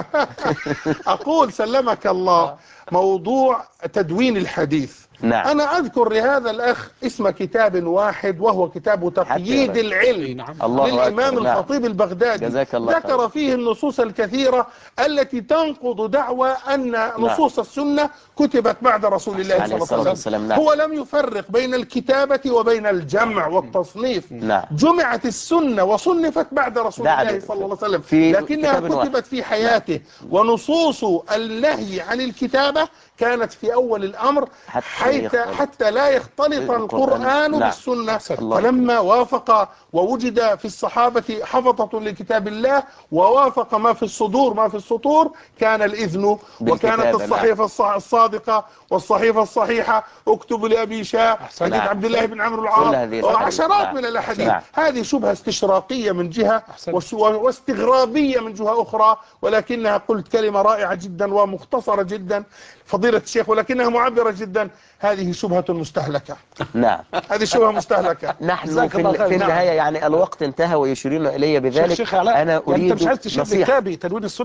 أقول سلمك الله موضوع تدوين الحديث. نعم. أنا أذكر لهذا الأخ اسم كتاب واحد وهو كتاب تقييد حتى العلم نعم. الله للإمام أكبر. نعم. الخطيب البغدادي. جزاك الله ذكر خير. فيه النصوص الكثيرة التي تنقض دعوى أن نصوص السنة كتبت بعد رسول الله عليه صلى الله الصلاة عليه والسلام. وسلم. نعم. هو لم يفرق بين الكتابة وبين الجمع والتصنيف. نعم. جمعت السنة وصنفت بعد رسول بعد. الله صلى الله عليه وسلم في لكنها كتاب واحد. كتبت في حياته. ونصوص النهي عن الكتابة كانت في أول الأمر حتى حيث يختلط. حتى لا يختلط القرآن. القرآن نعم. بالسنة. الله فلما وافق ووجد في الصحابة حفظة لكتاب الله ووافق ما في الصدور ما في السطور كان الإذن. وكانت بالكتابة. الصحيفة الص- الصادقة والصحيفة الصحيحة اكتب لأبي شاء حديث نعم. عبد الله بن عمرو كل العاص هذه وعشرات الأحاديث. من الأحاديث. نعم. هذه شبهة استشراقية من جهة أحسن. وس- واستغرابية من جهة أخرى، ولكنها قلت كلمة رائعة جدا ومختصرة جدا فضيلة الشيخ ولكنها معبرة جدا. هذه شبهة مستهلكة. نعم. هذه شبهة مستهلكة. نحن جزاك في, الله ال- خير. في نعم. النهاية يعني الوقت انتهى ويشيرون إلي شيخ بذلك. شيخ علاء أنا يعني أريد أنت مش عايز تشير نصيحة. لكتابي تدوين السنة؟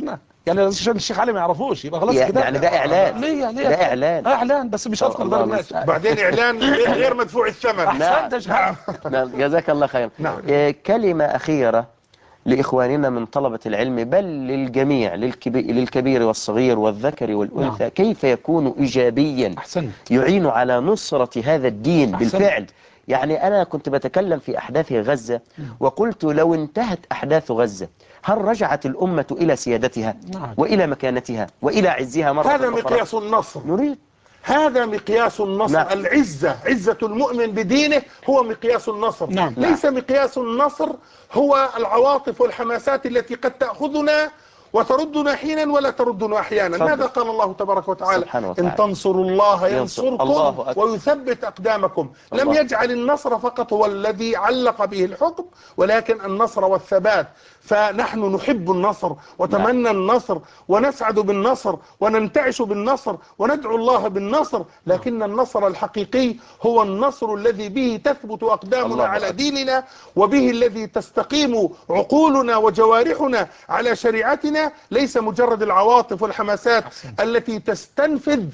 يعني عشان الشيخ علي ما يعرفوش يبقى خلاص يعني كده. يعني ده اعلان. ليه ليه ده اعلان. اعلان بس مش هذكر الله دار الناس. المستعان. بعدين اعلان غير غير مدفوع الثمن. احسنت يا شيخ علي. نعم جزاك الله خيرا. نعم. إيه، كلمة أخيرة لإخواننا من طلبة العلم، بل للجميع، للكبير, للكبير والصغير والذكر والأنثى، نعم. كيف يكون إيجابيا احسنت. يعين على نصرة هذا الدين أحسنت. بالفعل. يعني أنا كنت بتكلم في أحداث غزة وقلت لو انتهت أحداث غزة هل رجعت الأمة إلى سيادتها نعم. وإلى مكانتها وإلى عزها مرة هذا أخرى؟ مقياس النصر. نريد. هذا مقياس النصر. نعم. العزة، عزة المؤمن بدينه هو مقياس النصر. نعم. ليس مقياس النصر هو العواطف والحماسات التي قد تأخذنا وتردنا حينا ولا تردنا أحيانا. تفضل. ماذا قال الله تبارك وتعالى؟ سبحانه وتعالى. إن تنصروا الله ينصر. ينصركم الله أكبر. ويثبت أقدامكم. لم الله. يجعل النصر فقط هو الذي علق به الحكم، ولكن النصر والثبات. فنحن نحب النصر وتمنى النصر ونسعد بالنصر وننتعش بالنصر وندعو الله بالنصر، لكن النصر الحقيقي هو النصر الذي به تثبت أقدامنا الله على أكبر. ديننا، وبه الذي تستقيم عقولنا وجوارحنا على شريعتنا، ليس مجرد العواطف والحماسات التي تستنفذ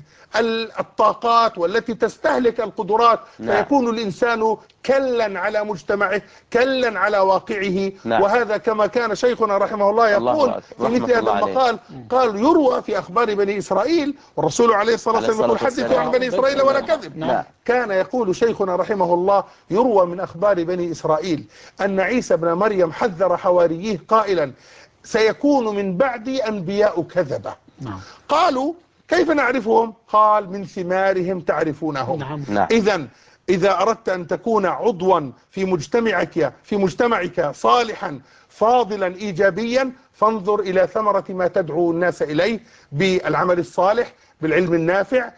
الطاقات والتي تستهلك القدرات. نعم. فيكون الإنسان كلا على مجتمعه، كلا على واقعه. نعم. وهذا كما كان شيخنا رحمه الله الله يقول أكبر. في مثل رحمة هذا الله عليه. المقال، قال يروى في أخبار بني إسرائيل، والرسول عليه الصلاة عليه والسلام يقول الصلاة حدثوا والسلام. عن بني إسرائيل ولا كذب. نعم. كان يقول شيخنا رحمه الله يروى من أخبار بني إسرائيل أن عيسى بن مريم حذر حواريه قائلا سيكون من بعدي أنبياء كذبة. نعم. قالوا كيف نعرفهم؟ قال من ثمارهم تعرفونهم. نعم. نعم. إذن إذا أردت أن تكون عضوا في مجتمعك في مجتمعك صالحا فاضلا إيجابيا، فانظر إلى ثمرة ما تدعو الناس إليه بالعمل الصالح، بالعلم النافع،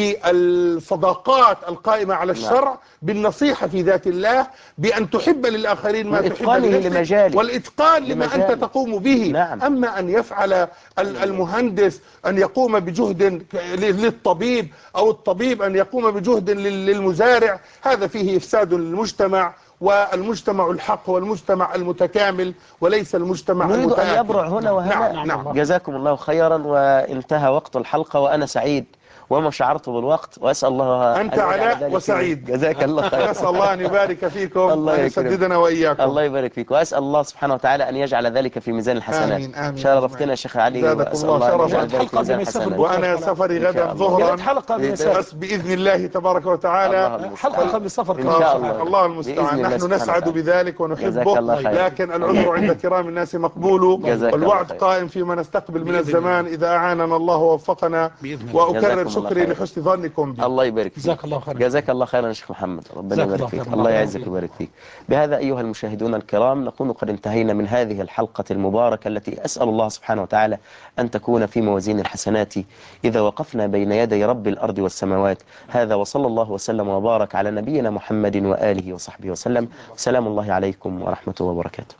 بالصداقات القائمة على الشرع، بالنصيحة في ذات الله، بأن تحب للآخرين ما تحب وإتقانه لنفسك، لمجاله. والإتقان لما لمجاله. أنت تقوم به. نعم. أما أن يفعل المهندس أن يقوم بجهد للطبيب أو الطبيب أن يقوم بجهد للمزارع، هذا فيه إفساد للمجتمع، والمجتمع الحق والمجتمع المتكامل وليس المجتمع نريد المتآكل. أن يبرع هنا وهنا. نعم. نعم. جزاكم الله خيرا، وانتهى وقت الحلقة وأنا سعيد وما شعرت بالوقت، وأسأل الله أنت أن يجعل علاء ذلك وسعيد. جزاك الله خيرا. نسأل الله أن يبارك فيكم الله وأن يكرمك. يسددنا وإياكم. الله يبارك فيك، وأسأل الله سبحانه وتعالى أن يجعل ذلك في ميزان الحسنات. آمين آمين. شرفتنا يا شيخ علي، زادكم وأسأل الله الله أن شرفا. يجعل ذلك في ميزان الحسنات. وأنا سفري غدا ظهرا حلقة من بس بإذن الله تبارك وتعالى. حلقة من السفر إن شاء الله. الله المستعان. بإذن الله نحن سبحانه نسعد وتعالى. بذلك جزاك ونحبه، الله خير. لكن العذر عند كرام الناس مقبول، جزاك الله والوعد خير. قائم فيما نستقبل من بإذن الزمان إذا أعاننا الله ووفقنا. بإذن الله. وأكرر جزاكم الله شكري خير. لحسن ظنكم بي. الله يبارك فيك. جزاك الله خيرا. جزاك الله خيرا يا شيخ محمد، ربنا جزاك يبارك الله فيك. خيرا. الله الله يعزك يبارك ويبارك فيك. بهذا أيها المشاهدون الكرام نكون قد انتهينا من هذه الحلقة المباركة التي أسأل الله سبحانه وتعالى أن تكون في موازين الحسنات إذا وقفنا بين يدي رب الأرض والسماوات. هذا وصلى الله وسلم وبارك على نبينا محمد وآله وصحبه وسلم. سلام الله عليكم ورحمة الله وبركاته.